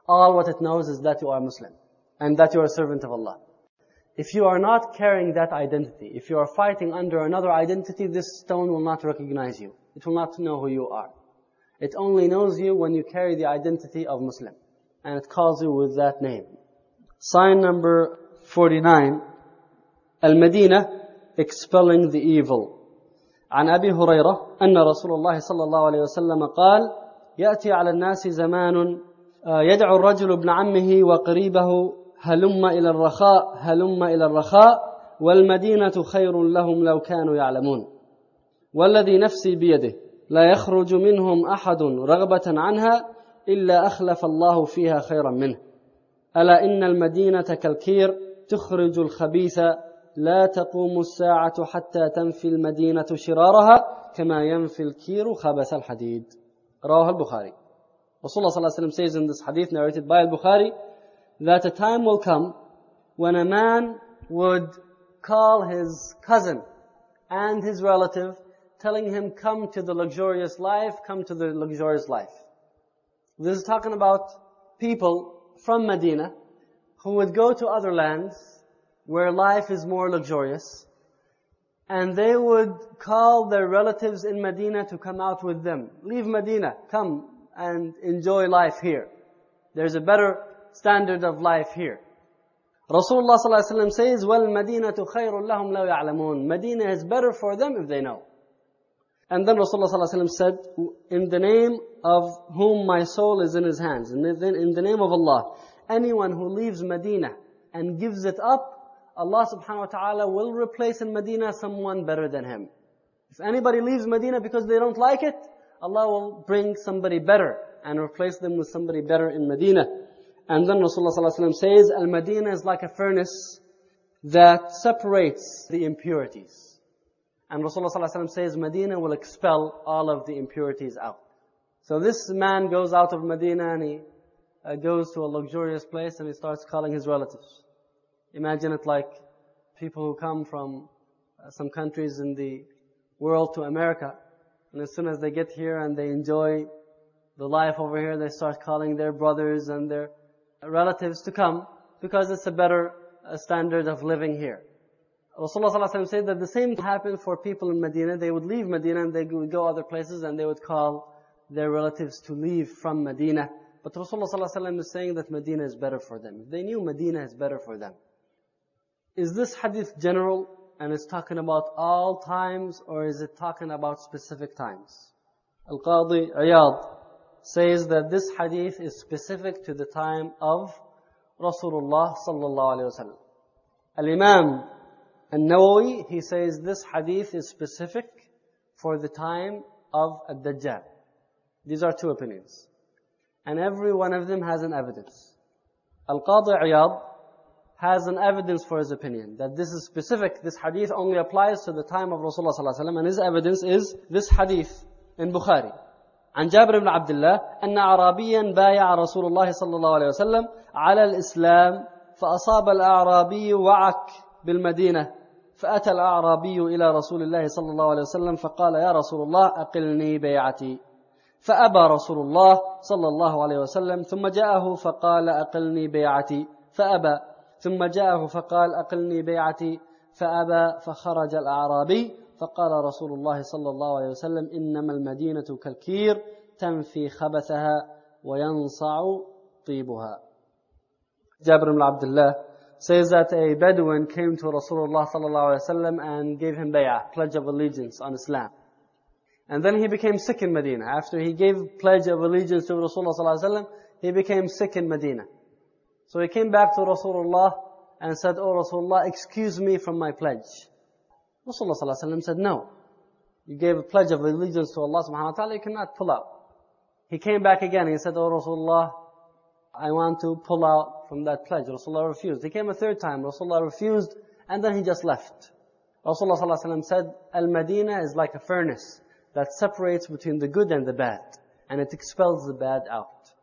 All what it knows is that you are Muslim and that you are a servant of Allah. If you are not carrying that identity, if you are fighting under another identity, this stone will not recognize you. It will not know who you are. It only knows you when you carry the identity of Muslim. And it calls you with that name. Sign number forty-nine. Al-Madinah, expelling the evil. عن أبي هريرة أن رسول الله صلى الله عليه وسلم قال يأتي على الناس زمان يدعو الرجل ابن عمه وقريبه هلم إلى الرخاء هلم إلى الرخاء والمدينة خير لهم لو كانوا يعلمون والذي نفسي بيده لا يخرج منهم أحد رغبة عنها إلا أخلف الله فيها خيرا منه ألا إن المدينة كالكير تخرج الخبيث لا تقوم الساعة حتى تنفي المدينة شرارها كما ينفي الكير خبث الحديد. رواه البخاري. Rasulullah sallallahu alaihi wasallam says in this hadith narrated by Al-Bukhari that a time will come when a man would call his cousin and his relative, telling him, come to the luxurious life, come to the luxurious life. This is talking about people from Medina who would go to other lands where life is more luxurious, and they would call their relatives in Medina to come out with them. Leave Medina, come and enjoy life here. There's a better standard of life here. Rasulullah sallallahu alaihi wasallam says, وَالْمَدِينَةُ خَيْرٌ لَهُمْ لَوْ يَعْلَمُونَ. Medina is better for them if they know. And then Rasulullah sallallahu alaihi wasallam said, in the name of whom my soul is in his hands, in the, in the name of Allah, anyone who leaves Medina and gives it up, Allah subhanahu wa ta'ala will replace in Medina someone better than him. If anybody leaves Medina because they don't like it, Allah will bring somebody better and replace them with somebody better in Medina. And then Rasulullah sallallahu alaihi wasallam says, Al-Madinah is like a furnace that separates the impurities. And Rasulullah sallallahu alaihi wasallam says, Medina will expel all of the impurities out. So this man goes out of Medina and he uh, goes to a luxurious place and he starts calling his relatives. Imagine it like people who come from uh, some countries in the world to America. And as soon as they get here and they enjoy the life over here, they start calling their brothers and their relatives to come because it's a better uh, standard of living here. Rasulullah sallallahu alaihi wasallam said that the same happened for people in Medina. They would leave Medina and they would go other places and they would call their relatives to leave from Medina. But Rasulullah sallallahu alaihi wasallam is saying that Medina is better for them. If they knew Medina is better for them. Is this hadith general and it's talking about all times, or is it talking about specific times? Al-Qadi Iyad says that this hadith is specific to the time of Rasulullah sallallahu alaihi wasallam. Al-Imam An-Nawawi, he says this hadith is specific for the time of Ad-Dajjal. These are two opinions. And every one of them has an evidence. Al-Qadi Iyad has an evidence for his opinion, that this is specific, this hadith only applies to the time of Rasulullah sallallahu alaihi wasallam, and his evidence is this hadith in Bukhari. عن جابر بن عبد الله أن أعرابيا بايع رسول الله صلى الله عليه وسلم على الإسلام فأصاب الأعرابي وعك بالمدينة فأتى الأعرابي إلى رسول الله صلى الله عليه وسلم فقال يا رسول الله أقلني بيعتي فأبى رسول الله صلى الله عليه وسلم ثم جاءه فقال أقلني بيعتي فأبى ثم جاءه فقال أقلني بيعتي فأبى فخرج الأعرابي فقال رسول الله صلى الله عليه وسلم إنما المدينة كالكير تنفي خبثها وينصع طيبها. Jabir ibn Abdullah says that a Bedouin came to Rasulullah sallallahu alaihi wasallam and gave him bay'ah, pledge of allegiance on Islam. And then he became sick in Medina. After he gave pledge of allegiance to Rasulullah sallallahu alaihi wasallam, he became sick in Medina. So he came back to Rasulullah and said, "Oh Rasulullah, excuse me from my pledge." Rasulullah sallallahu alaihi wasallam said, "No. You gave a pledge of allegiance to Allah subhanahu wa ta'ala, you cannot pull out." He came back again and he said, "Oh Rasulullah, I want to pull out from that pledge." Rasulullah refused. He came a third time. Rasulullah refused and then he just left. Rasulullah sallallahu alaihi wasallam said, Al-Madinah is like a furnace that separates between the good and the bad, and it expels the bad out.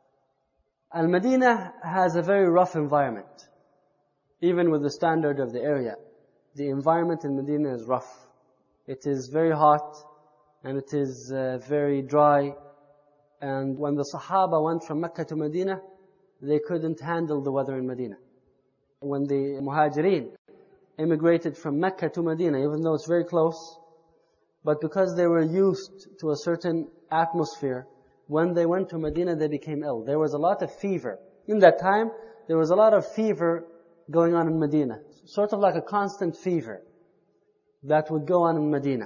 Al-Madinah has a very rough environment. Even with the standard of the area, the environment in Medina is rough. It is very hot and it is uh, very dry. And when the Sahaba went from Mecca to Medina, they couldn't handle the weather in Medina. When the Muhajirin immigrated from Mecca to Medina, even though it's very close, but because they were used to a certain atmosphere, when they went to Medina, they became ill. There was a lot of fever. In that time, there was a lot of fever going on in Medina. Sort of like a constant fever that would go on in Medina.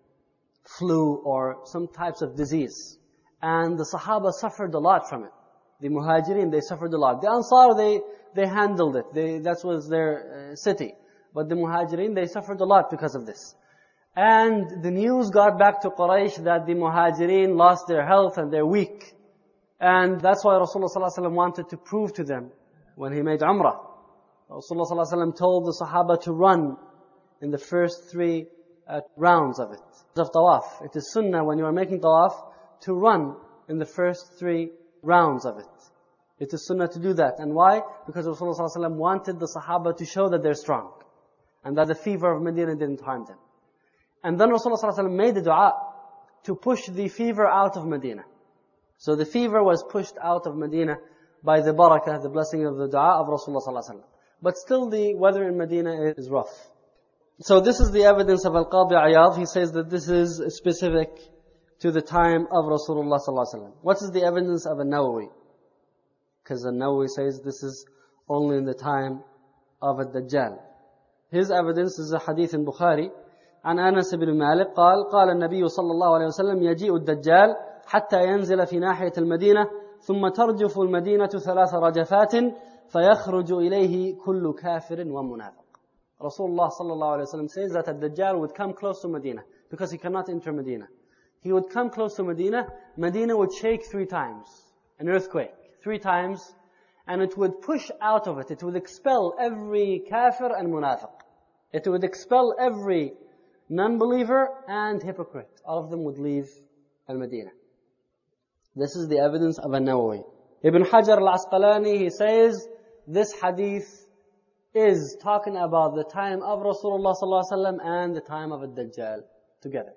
Flu or some types of disease. And the Sahaba suffered a lot from it. The Muhajirin, they suffered a lot. The Ansar, they, they handled it. They, that was their uh, city. But the Muhajirin, they suffered a lot because of this. And the news got back to Quraysh that the Muhajirin lost their health and they're weak. And that's why Rasulullah sallallahu alaihi wasallam wanted to prove to them when he made Umrah. Rasulullah sallallahu alaihi wasallam told the Sahaba to run in the first three uh, rounds of it. Of tawaf. It is sunnah when you are making tawaf to run in the first three rounds of it. It is sunnah to do that. And why? Because Rasulullah sallallahu alaihi wasallam wanted the Sahaba to show that they're strong. And that the fever of Medina didn't harm them. And then Rasulullah sallallahu alaihi wasallam made a dua to push the fever out of Medina. So the fever was pushed out of Medina by the barakah, the blessing of the dua of Rasulullah sallallahu alaihi wasallam. But still the weather in Medina is rough. So this is the evidence of Al-Qadi Iyad. He says that this is specific to the time of Rasulullah sallallahu alaihi wasallam. What is the evidence of An-Nawawi? Because An-Nawawi says this is only in the time of Ad-Dajjal. His evidence is a hadith in Bukhari. عن أنس بن مالك قال قال النبي صلى الله عليه وسلم يجيء الدجال حتى ينزل في ناحية المدينة ثم ترجف المدينة ثلاث رجفات فيخرج إليه كل كافر ومنافق. Rasulullah sallallahu alayhi wa sallam says that Ad-Dajjal would come close to Medina because he cannot enter Medina. He would come close to Medina. Medina would shake three times, an earthquake, three times, and it would push out of it. It would expel every kafir and munafiq. It would expel every non-believer and hypocrite. All of them would leave Al-Medina. This is the evidence of An-Nawawi. Ibn Hajar al-Asqalani, he says, this hadith is talking about the time of Rasulullah sallallahu alaihi wasallam and the time of Ad-Dajjal together.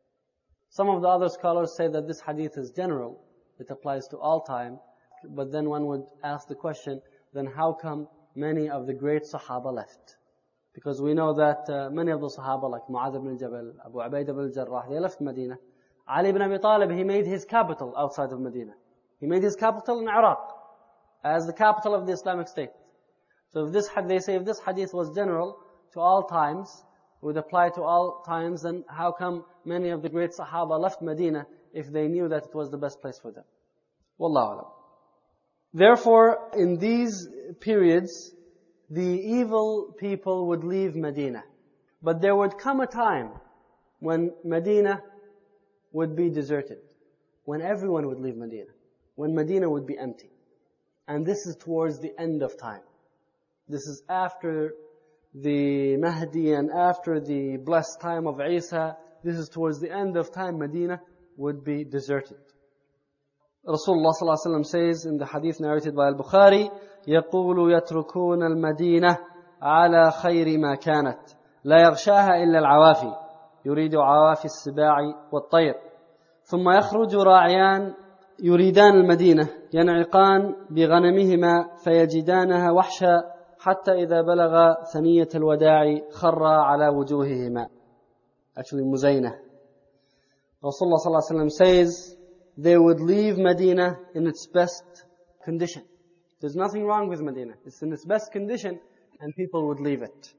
Some of the other scholars say that this hadith is general. It applies to all time. But then one would ask the question, then how come many of the great Sahaba left? Because we know that uh, many of the Sahaba, like Mu'adh ibn Jabal, Abu Ubaidah ibn al-Jarrah, they left Medina. Ali ibn Abi Talib, he made his capital outside of Medina. He made his capital in Iraq, as the capital of the Islamic State. So if this, they say if this hadith was general to all times, would apply to all times, then how come many of the great Sahaba left Medina if they knew that it was the best place for them? Wallahu alam. Therefore, in these periods, the evil people would leave Medina. But there would come a time when Medina would be deserted. When everyone would leave Medina. When Medina would be empty. And this is towards the end of time. This is after the Mahdi and after the blessed time of Isa. This is towards the end of time. Medina would be deserted. Rasulullah sallallahu alaihi wasallam says in the hadith narrated by Al-Bukhari, يقول يتركون المدينة على خير ما كانت لا يغشاها إلا العوافي يريد عوافي السباع والطير ثم يخرج راعيان يريدان المدينة ينعقان بغنمهما فيجدانها وحشا حتى إذا بلغ ثنية الوداع خر على وجوههما. Actually Muzaynah. Rasulullah sallallahu alaihi wasallam says they would leave Medina in its best condition. There's nothing wrong with Medina. It's in its best condition and people would leave it.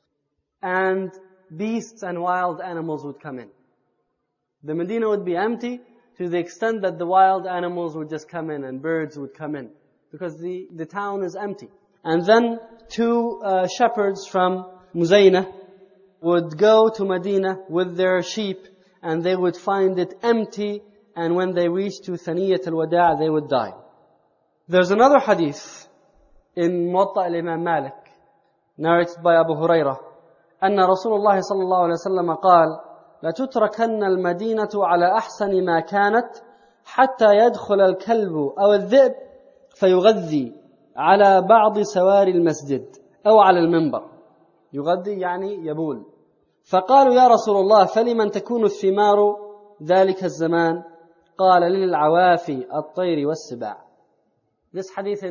And beasts and wild animals would come in. The Medina would be empty to the extent that the wild animals would just come in and birds would come in. Because the, the town is empty. And then two uh, shepherds from Muzaynah would go to Medina with their sheep and they would find it empty, and when they reached to Thaniyat al-Wada' they would die. There's another hadith in Muwatta al-Imam Malik narrated by Abu Hurairah أن رسول الله صلى الله عليه وسلم قال لتتركن المدينة على أحسن ما كانت حتى يدخل الكلب أو الذئب فيغذي على بعض سواري المسجد أو على المنبر. يغذي يعني يبول. فقالوا يا رسول الله فلمن تكون الثمار ذلك الزمان؟ قال للعوافي الطير والسباع. This hadith in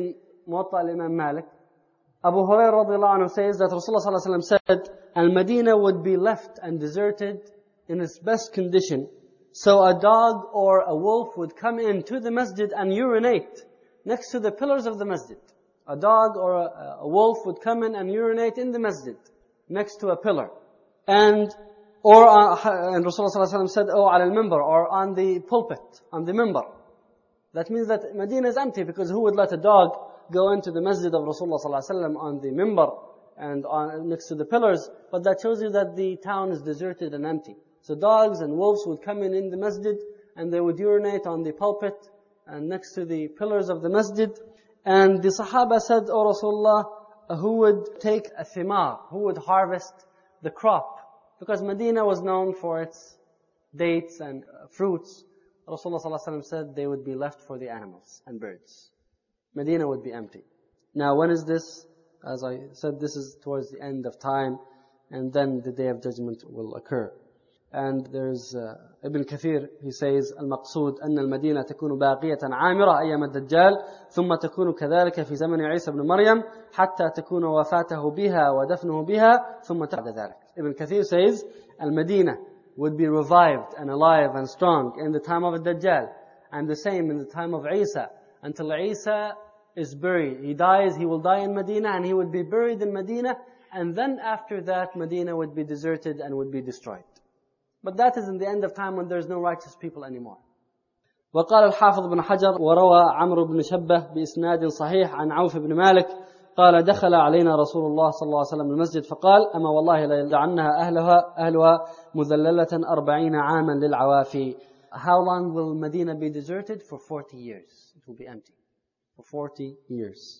Muwatta al-Imam Malik, Abu Hurairah radiallahu anhu says that Rasulullah sallallahu alaihi wasallam said, Al-Madinah would be left and deserted in its best condition. So a dog or a wolf would come into the masjid and urinate next to the pillars of the masjid. A dog or a, a wolf would come in and urinate in the masjid next to a pillar. And or uh, and Rasulullah sallallahu alaihi wasallam said, oh, ala al-mimbar, or on the pulpit, on the mimbar. That means that Medina is empty, because who would let a dog go into the masjid of Rasulullah sallallahu alaihi wasallam on the mimbar and on, next to the pillars? But that shows you that the town is deserted and empty. So dogs and wolves would come in in the masjid and they would urinate on the pulpit and next to the pillars of the masjid. And the Sahaba said, O Rasulullah, who would take a thimar, who would harvest the crop? Because Medina was known for its dates and uh, fruits. Rasulullah sallallahu alaihi wasallam said they would be left for the animals and birds. Medina would be empty. Now when is this? As I said, this is towards the end of time, and then the day of judgment will occur. And there's uh, Ibn Kathir, he says, المقصود أن المدينة تكون باقية عامرة أيام الدجال ثم تكون كذلك في زمن عيسى بن مريم حتى تكون وفاته بها ودفنه بها ثم بعد ذلك. Ibn Kathir says, Al-Madinah would be revived and alive and strong in the time of the Dajjal, and the same in the time of Isa, until Isa is buried. He dies, he will die in Medina, and he would be buried in Medina, and then after that Medina would be deserted and would be destroyed. But that is in the end of time when there's no righteous people anymore. وقال الحافظ بن حجر وروى عمرو بن شبه بإسناد صحيح عن عوف بن مالك قال دخل علينا رسول الله صلى الله عليه وسلم المسجد فقال أما والله ليدعنها أهلها أهلها مذللة أربعين عاما للعوافي. How long will Medina be deserted? For forty years. It will be empty. For forty years.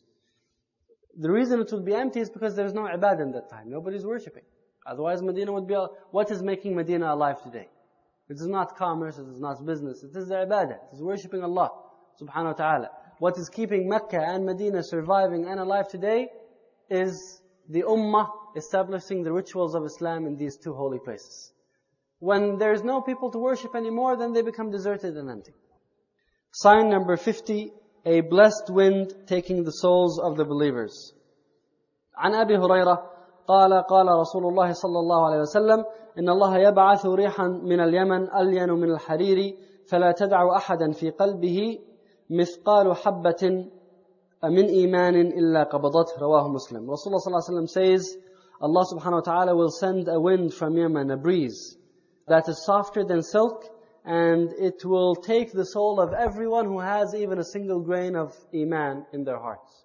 The reason it will be empty is because there is no ibadah in that time. Nobody is worshipping. Otherwise Medina would be... What is making Medina alive today? It is not commerce, it is not business. It is the ibadah. It is worshipping Allah subhanahu wa ta'ala. What is keeping Mecca and Medina surviving and alive today is the ummah establishing the rituals of Islam in these two holy places. When there is no people to worship anymore, then they become deserted and empty. Sign number fifty, a blessed wind taking the souls of the believers. عن أبي هريرة قال قال رسول الله صلى الله عليه وسلم إن الله يبعث ريحا من اليمن ألين من الحرير فلا تدع أحدا في قلبه مثقال حبة من إيمان إلا قبضته رواه مسلم. Rasulullah صلى الله عليه وسلم says, Allah subhanahu wa ta'ala will send a wind from Yemen, a breeze that is softer than silk, and it will take the soul of everyone who has even a single grain of iman in their hearts.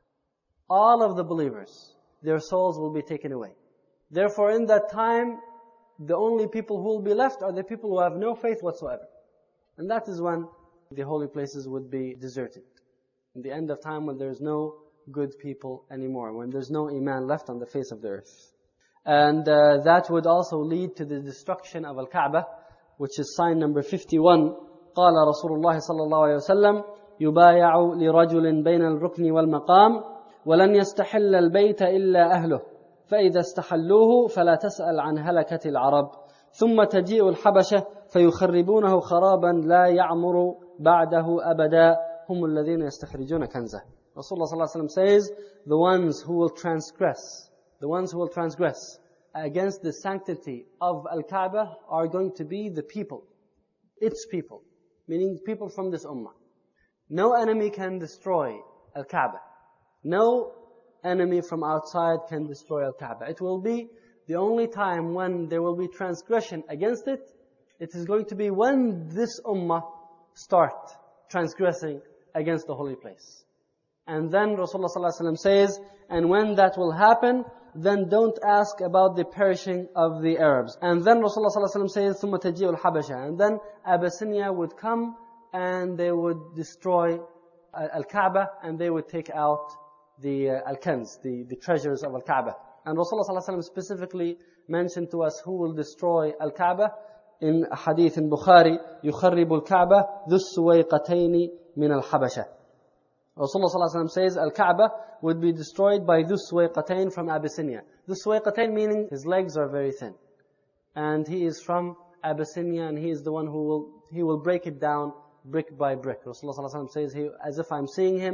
All of the believers, their souls will be taken away. Therefore, in that time, the only people who will be left are the people who have no faith whatsoever. And that is when the holy places would be deserted. In the end of time, when there's no good people anymore, when there's no iman left on the face of the earth. And uh, that would also lead to the destruction of Al-Kaaba, which is sign number fifty-one. قال رسول الله صلى الله عليه وسلم يبايع لرجل بين الركن والمقام ولن يستحل البيت إلا أهله فإذا استحلوه فلا تسأل عن هلكة العرب ثم تجيء الحبشة فيخربونه خرابا لا يعمر بعده أبدا هم الذين يستخرجون كنزه. Rasulullah sallallahu alaihi wasallam says, the ones who will transgress, the ones who will transgress against the sanctity of Al-Kaaba are going to be the people, its people, meaning people from this ummah. No enemy can destroy Al-Kaaba. No enemy from outside can destroy Al-Kaaba. It will be the only time when there will be transgression against it. It is going to be when this ummah start transgressing against the holy place. And then Rasulullah sallallahu alaihi wasallam says, and when that will happen, then don't ask about the perishing of the Arabs. And then Rasulullah sallallahu alaihi wasallam says, ثُمَّ تَجِيءُ الْحَبَشَةِ. And then Abyssinia would come and they would destroy Al-Kaaba and they would take out the uh, Al-Kanz, the, the treasures of Al-Kaaba. And Rasulullah sallallahu alaihi wasallam specifically mentioned to us who will destroy Al-Kaaba in a hadith in Bukhari, يُخَرِّبُ الْكَعْبَةِ ذُو السُّوَيْقَتَيْنِ مِنَ الْحَبَشَةِ. Rasulullah sallallahu alaihi wasallam says Al-Kaaba would be destroyed by Dhu Suwayqatayn from Abyssinia. Dhu Suwayqatayn meaning his legs are very thin. And he is from Abyssinia and he is the one who will, he will break it down brick by brick. Rasulullah sallallahu alaihi wasallam says, he, as if I'm seeing him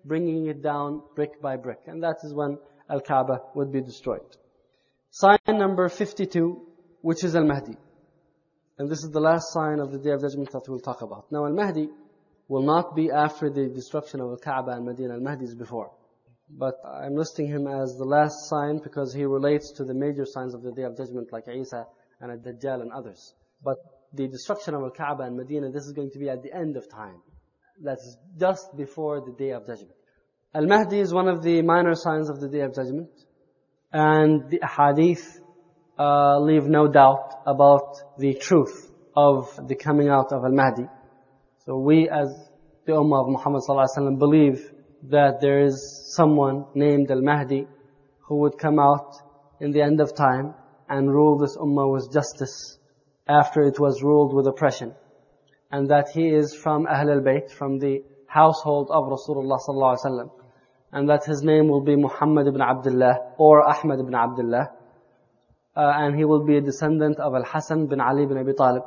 bringing it down brick by brick. And that is when Al-Kaaba would be destroyed. Sign number fifty-two, which is Al-Mahdi. And this is the last sign of the Day of Judgment that we'll talk about. Now Al-Mahdi will not be after the destruction of Al-Kaaba and Medina. Al-Mahdi is before. But I'm listing him as the last sign because he relates to the major signs of the Day of Judgment like Isa and Ad-Dajjal and others. But the destruction of Al-Kaaba and Medina, this is going to be at the end of time. That's just before the Day of Judgment. Al-Mahdi is one of the minor signs of the Day of Judgment. And the hadith uh, leave no doubt about the truth of the coming out of Al-Mahdi. So we as the Ummah of Muhammad sallallahu alaihi wasallam believe that there is someone named Al-Mahdi who would come out in the end of time and rule this Ummah with justice after it was ruled with oppression. And that he is from Ahl al-Bayt, from the household of Rasulullah sallallahu alaihi wasallam. And that his name will be Muhammad ibn Abdullah or Ahmad ibn Abdullah. Uh, and he will be a descendant of Al-Hasan bin Ali bin Abi Talib.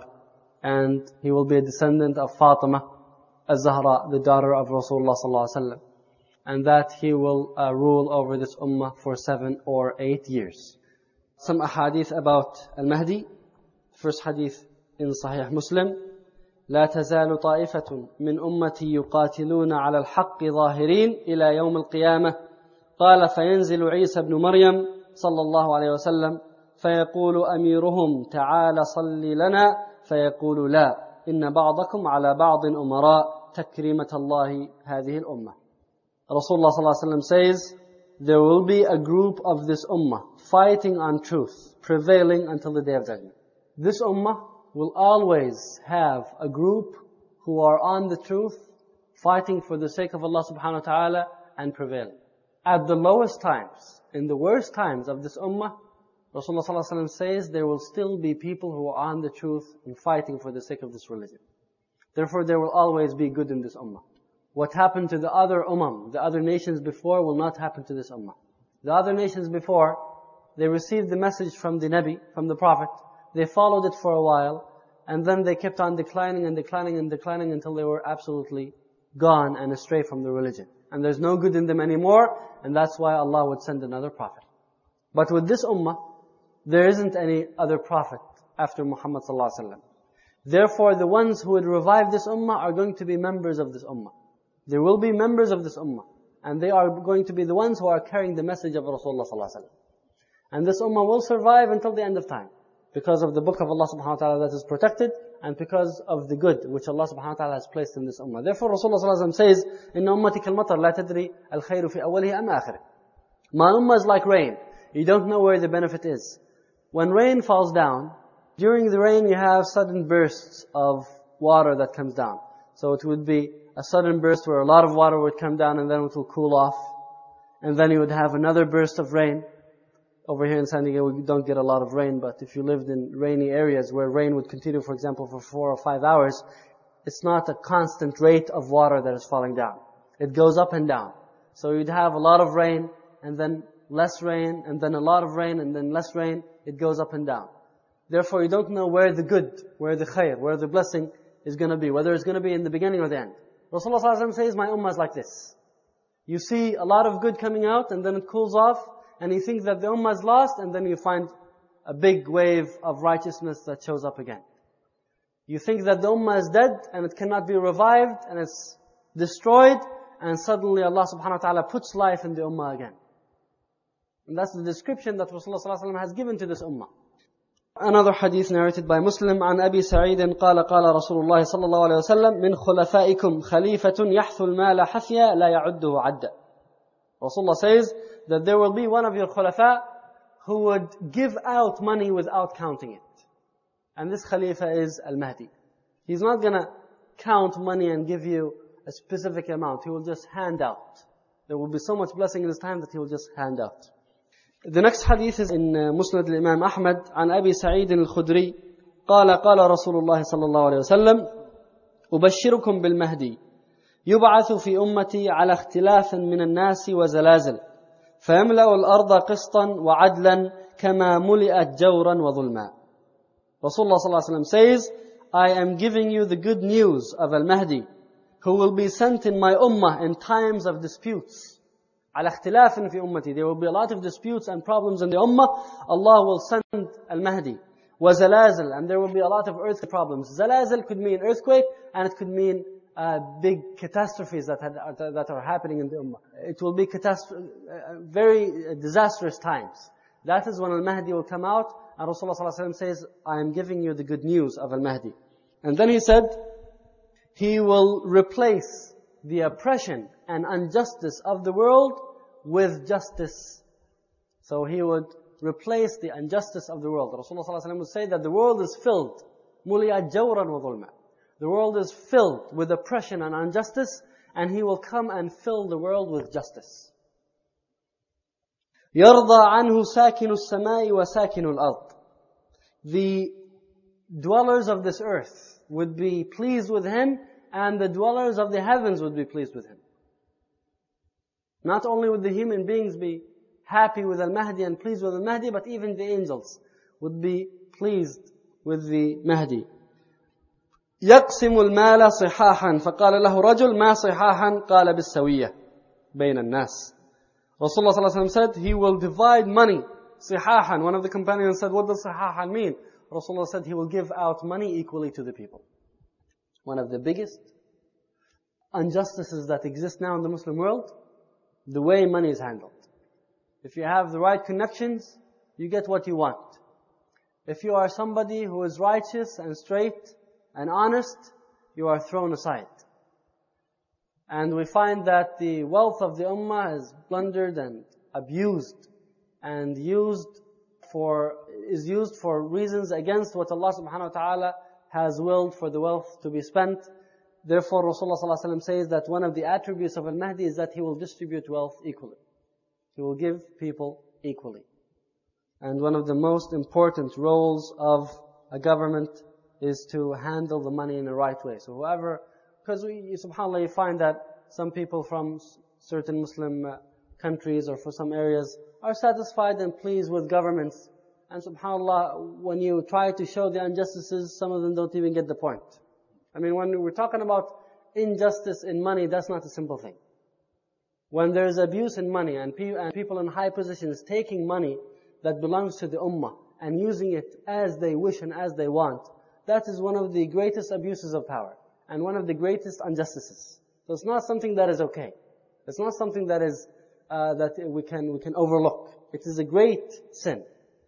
And he will be a descendant of Fatima al-Zahra, the daughter of Rasulullah sallallahu alaihi wasallam. And that he will uh, rule over this ummah for seven or eight years. Some ahadith about Al-Mahdi. First hadith in Sahih Muslim. لا تزال طائفة من أمتي يقاتلون على الحق ظاهرين إلى يوم القيامة. قال فينزل عيسى بن مريم صلى الله عليه وسلم فيقول أميرهم تعال صل لنا فيقول لا إن بعضكم على بعض أمراء تكريمة الله هذه الأمة. Rasulullah صلى الله عليه وسلم says, there will be a group of this ummah fighting on truth, prevailing until the Day of Judgment. This ummah will always have a group who are on the truth, fighting for the sake of Allah subhanahu wa ta'ala and prevailing. At the lowest times, in the worst times of this ummah, Rasulullah sallallahu alaihi wasallam says there will still be people who are on the truth and fighting for the sake of this religion. Therefore there will always be good in this ummah. What happened to the other ummah, the other nations before, will not happen to this ummah. The other nations before, they received the message from the Nabi, from the Prophet. They followed it for a while, and then they kept on declining and declining and declining until they were absolutely gone and astray from the religion. And there's no good in them anymore, and that's why Allah would send another prophet. But with this ummah, there isn't any other prophet after Muhammad sallallahu alaihi wasallam. Therefore, the ones who would revive this ummah are going to be members of this ummah. There will be members of this ummah, and they are going to be the ones who are carrying the message of Rasulullah sallallahu alaihi wasallam. And this ummah will survive until the end of time, because of the book of Allah subhanahu wa ta'ala that is protected, and because of the good which Allah subhanahu wa ta'ala has placed in this ummah. Therefore Rasulullah sallallahu alaihi wasallam says, "Inna ummati kal-matar la tadri al-khayru fi awwalihi am akhirih." My ummah is like rain. You don't know where the benefit is. When rain falls down, during the rain you have sudden bursts of water that comes down. So it would be a sudden burst where a lot of water would come down and then it will cool off. And then you would have another burst of rain. Over here in San Diego we don't get a lot of rain, but if you lived in rainy areas where rain would continue, for example, for four or five hours, it's not a constant rate of water that is falling down. It goes up and down. So you'd have a lot of rain, and then less rain, and then a lot of rain, and then less rain. It goes up and down. Therefore you don't know where the good, where the khair, where the blessing is going to be, whether it's going to be in the beginning or the end. Rasulullah sallallahu alaihi wasallam says, my ummah is like this. You see a lot of good coming out, and then it cools off, and you think that the ummah is lost, and then you find a big wave of righteousness that shows up again. You think that the ummah is dead, and it cannot be revived, and it's destroyed, and suddenly Allah subhanahu wa ta'ala puts life in the ummah again. And that's the description that Rasulullah sallallahu alaihi wasallam has given to this ummah. Another hadith narrated by Muslim, عن أبي سعيد قال قال رسول الله صلى الله عليه وسلم من خلفائكم خليفة يحث المال حثيا لا يعده عدا. Rasulullah says that there will be one of your khulafa who would give out money without counting it. And this khalifa is Al-Mahdi. He's not going to count money and give you a specific amount. He will just hand out. There will be so much blessing in his time that he will just hand out. The next hadith is in Musnad al-Imam Ahmad عن أبي سعيد الخدري قال قال رسول الله صلى الله عليه وسلم أبشركم بالمهدي يبعث في أمتي على اختلاف من الناس وزلازل فيملأ الأرض قسطا وعدلا كما ملئت جورا وظلما. Rasulullah صلى الله عليه وسلم says, I am giving you the good news of Al-Mahdi, who will be sent in my ummah in times of disputes. على اختلاف في أمتي. There will be a lot of disputes and problems in the ummah. Allah will send al-Mahdi. وزلازل, and there will be a lot of earthquake problems. Zalazil could mean earthquake, and it could mean uh, big catastrophes that, had, that are happening in the ummah. It will be catastro- uh, very disastrous times. That is when al-Mahdi will come out, and Rasulullah sallallahu alaihi wasallam says, I am giving you the good news of al-Mahdi. And then he said, he will replace the oppression and injustice of the world with justice. So he would replace the injustice of the world. Rasulullah sallallahu alaihi wasallam would say that the world is filled, مُلِيَ جَوْرًا وَظُلْمًا. The world is filled with oppression and injustice, and he will come and fill the world with justice. يَرْضَى عَنْهُ سَاكِنُ السَّمَاءِ وَسَاكِنُ الْأَرْضِ. The dwellers of this earth would be pleased with him, and the dwellers of the heavens would be pleased with him. Not only would the human beings be happy with al-Mahdi and pleased with al-Mahdi, but even the angels would be pleased with the Mahdi. يقسم المال صحاحا فقال له رجل ما صحاحا قال بالسوية بين الناس. Rasulullah sallallahu alaihi wasallam said, he will divide money صحاحا. One of the companions said, what does صحاحا mean? Rasulullah said, he will give out money equally to the people. One of the biggest injustices that exist now in the Muslim world, the way money is handled. If you have the right connections, you get what you want. If you are somebody who is righteous and straight and honest, you are thrown aside. And we find that the wealth of the ummah is plundered and abused and used for, is used for reasons against what Allah subhanahu wa ta'ala has willed for the wealth to be spent. Therefore, Rasulullah sallallahu alaihi wasallam says that one of the attributes of al-Mahdi is that he will distribute wealth equally. He will give people equally. And one of the most important roles of a government is to handle the money in the right way. So whoever, because we, subhanAllah, you find that some people from certain Muslim uh, countries or for some areas are satisfied and pleased with governments. And subhanAllah, when you try to show the injustices, some of them don't even get the point. I mean, when we're talking about injustice in money, that's not a simple thing. When there's abuse in money and, pe- and people in high positions taking money that belongs to the ummah and using it as they wish and as they want, that is one of the greatest abuses of power and one of the greatest injustices. So it's not something that is okay. It's not something that is uh, that we can we can overlook. It is a great sin.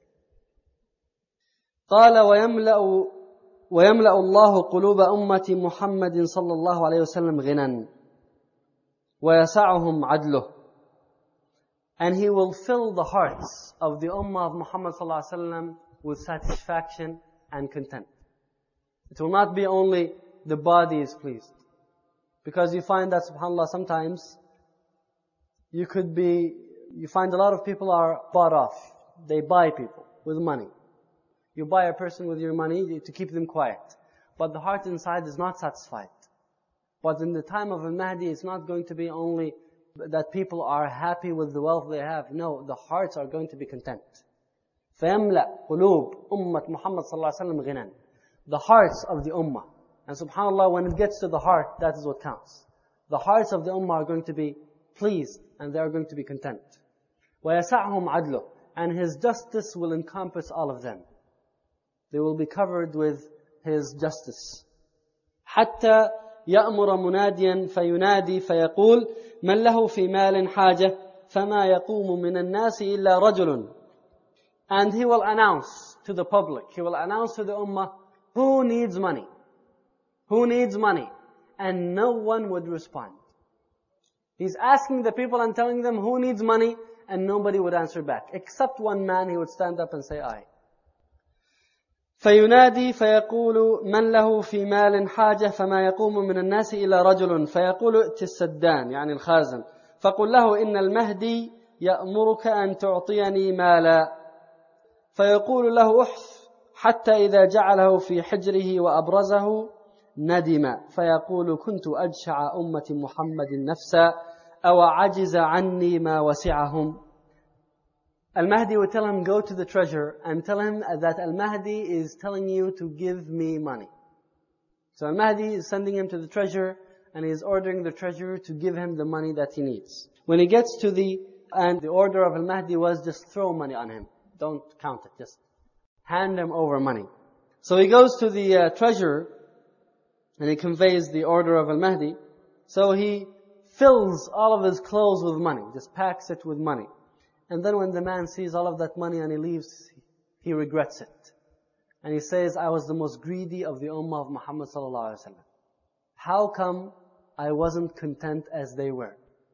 قال ويملأ ويملأ الله قلوب أمة محمد صلى الله عليه وسلم غنى ويسعهم عدله. And he will fill the hearts of the ummah of Muhammad sallallahu alaihi wasallam with satisfaction and content. It will not be only the body is pleased. Because you find that, subhanAllah, sometimes you could be, you find a lot of people are bought off. They buy people with money. You buy a person with your money to keep them quiet. But the heart inside is not satisfied. But in the time of al-Mahdi, it's not going to be only that people are happy with the wealth they have. No, the hearts are going to be content. فَيَمْلَأْ قُلُوبْ أُمَّةِ مُحَمَّدٍ صَلَّى اللَّهُ عَلَيْهِ وَسَلَّمْ غِنًى. The hearts of the ummah. And subhanAllah, when it gets to the heart, that is what counts. The hearts of the ummah are going to be pleased and they are going to be content. وَيَسَعْهُمْ عَدْلُهُ. And His justice will encompass all of them. They will be covered with His justice. حَتَّى يَأْمُرَ مُنَادِيًا فَيُنَادِي فَيَقُولُ مَنْ لَهُ فِي مَالٍ حَاجَةٍ فَمَا يَقُومُ مِنَ النَّاسِ إِلَّا رَجُلٌ. And He will announce to the public, He will announce to the ummah, who needs money? Who needs money? And no one would respond. He's asking the people and telling them who needs money, and nobody would answer back. Except one man, he would stand up and say, I. فينادي فيقول من له في مال حاجة فما يقوم من الناس إلا رجل فيقول ائت السدان يعني الخازن فقل له إن المهدي يأمرك أن تعطيني مالا فيقول له أحث حتى إذا جعله في حجره وأبرزه ندم فيقول كنت أجشع أمة محمد نفسا أو عجز عني ما وسعهم. Al-Mahdi would tell him, go to the treasurer and tell him that Al-Mahdi is telling you to give me money. So Al-Mahdi is sending him to the treasurer and he's ordering the treasurer to give him the money that he needs. When he gets to the, and the order of Al-Mahdi was just throw money on him. Don't count it, just hand him over money. So he goes to the uh, treasurer, and he conveys the order of Al-Mahdi. So he fills all of his clothes with money, just packs it with money. And then when the man sees all of that money and he leaves, he regrets it. And he says, I was the most greedy of the ummah of Muhammad sallallahu alaihi wasallam. How come I wasn't content as they were?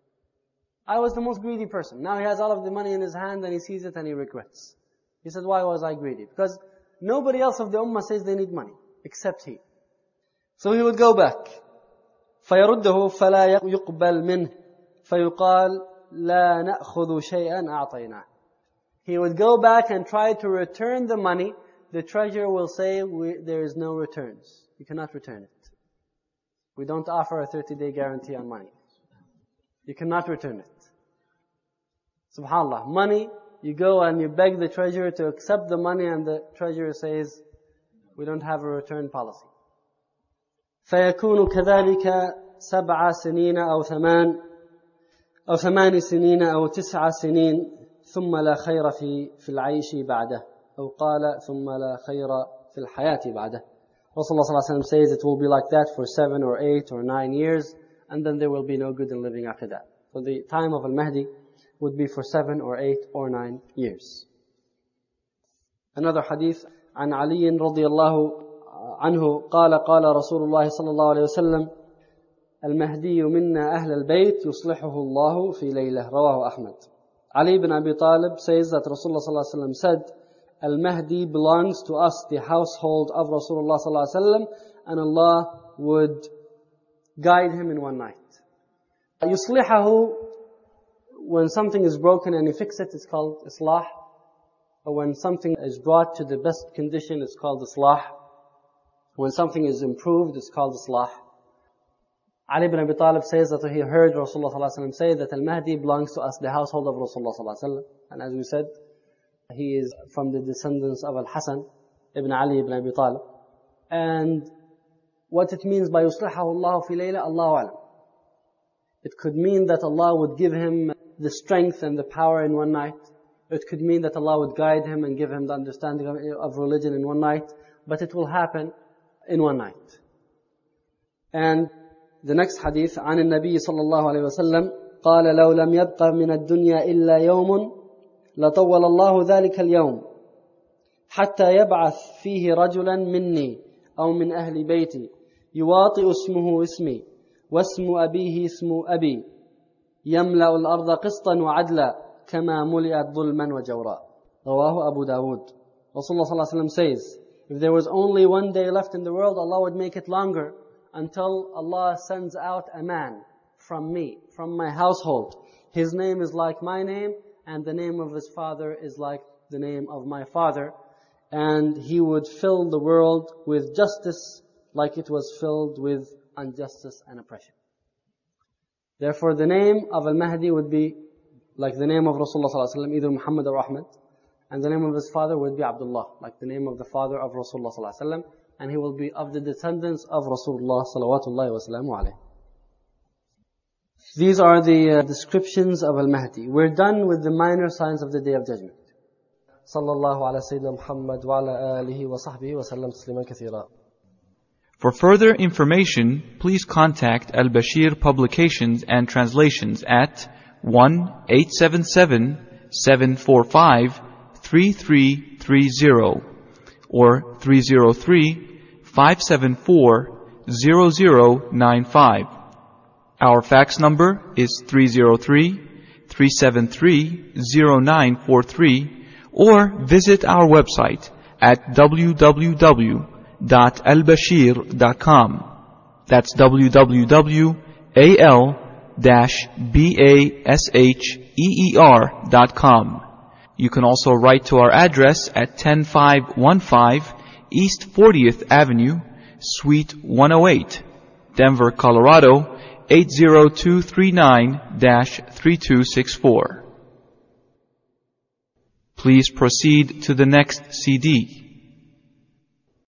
I was the most greedy person. Now he has all of the money in his hand and he sees it and he regrets. He said, why was I greedy? Because nobody else of the ummah says they need money, except he. So he would go back. فَيَرُدَّهُ فَلَا يُقْبَلْ مِنْهُ فَيُقَالْ لَا نَأْخُذُ شَيْئًا أَعْطَيْنَاهُ. He would go back and try to return the money. The treasurer will say, we, there is no returns. You cannot return it. We don't offer a thirty-day guarantee on money. You cannot return it. SubhanAllah. Money, you go and you beg the treasurer to accept the money and the treasurer says, we don't have a return policy. فَيَكُونُ كَذَلِكَ سَبْعَ سِنِينَ أَوْ ثَمَانِ أو ثمان سنين أو تسع سنين ثم لا خير في في العيش بعده أو قال ثم لا خير في الحياة بعده. Rasulullah sallallahu alaihi wasallam says it will be like that for seven or eight or nine years, and then there will be no good in living after that. So the time of Al-Mahdi would be for seven or eight or nine years. Another hadith عن علي رضي الله عنه قال قال رسول الله صلى الله عليه وسلم المهدي منا أهل البيت يصلحه الله في ليلة. رواه أحمد. Ali ibn Abi Talib says that Rasulullah sallallahu alaihi wasallam said, Al-Mahdi belongs to us, the household of Rasulullah sallallahu alaihi wasallam, and Allah would guide him in one night. يصلحه, when something is broken and you fix it, it's called islah. Or when something is brought to the best condition, it's called islah. When something is improved, it's called islah. Ali ibn Abi Talib says that he heard Rasulullah sallallahu alaihi wasallam say that Al-Mahdi belongs to us, the household of Rasulullah sallallahu alaihi wasallam. And as we said, he is from the descendants of Al-Hasan ibn Ali ibn Abi Talib. And what it means by يُصْلِحَهُ اللَّهُ فِي لَيْلَةٍ, Allahu a'lam. It could mean that Allah would give him the strength and the power in one night. It could mean that Allah would guide him and give him the understanding of, of religion in one night. But it will happen in one night. And the next hadith عن النبي صلى الله عليه وسلم قال لو لم يبق من الدنيا إلا يوم لطول الله ذلك اليوم حتى يبعث فيه رجلا مني أو من أهل بيتي يواطئ اسمه اسمي واسم أبيه اسم أبي يملأ الأرض قسطا وعدلا كما ملئت ظلما وجورا. رواه أبو داود. Rasulullah صلى الله عليه وسلم says, if there was only one day left in the world, Allah would make it longer, until Allah sends out a man from me, from my household. His name is like my name, and the name of his father is like the name of my father. And he would fill the world with justice like it was filled with injustice and oppression. Therefore, the name of Al-Mahdi would be like the name of Rasulullah sallallahu alaihi wasallam, either Muhammad or Ahmad. And the name of his father would be Abdullah, like the name of the father of Rasulullah sallallahu alaihi wasallam. And he will be of the descendants of Rasulullah salawatullahi wa salamu alayhi. These are the uh, descriptions of Al-Mahdi. We're done with the minor signs of the Day of Judgment. Sallallahu ala Sayyidina Muhammad wa ala alihi wa sahbihi wa sallam tasliman kathira. For further information, please contact Al-Bashir Publications and Translations at one eight seven seven, seven four five, three three three zero or three zero three, five seven four, zero zero nine five. Our fax number is three zero three, three seven three, zero nine four three, or visit our website at w w w dot al bashir dot com. That's w w w dot al basher dot com. You can also write to our address at ten five fifteen East fortieth Avenue, Suite one oh eight, Denver, Colorado eight zero two three nine dash three two six four. Please proceed to the next C D.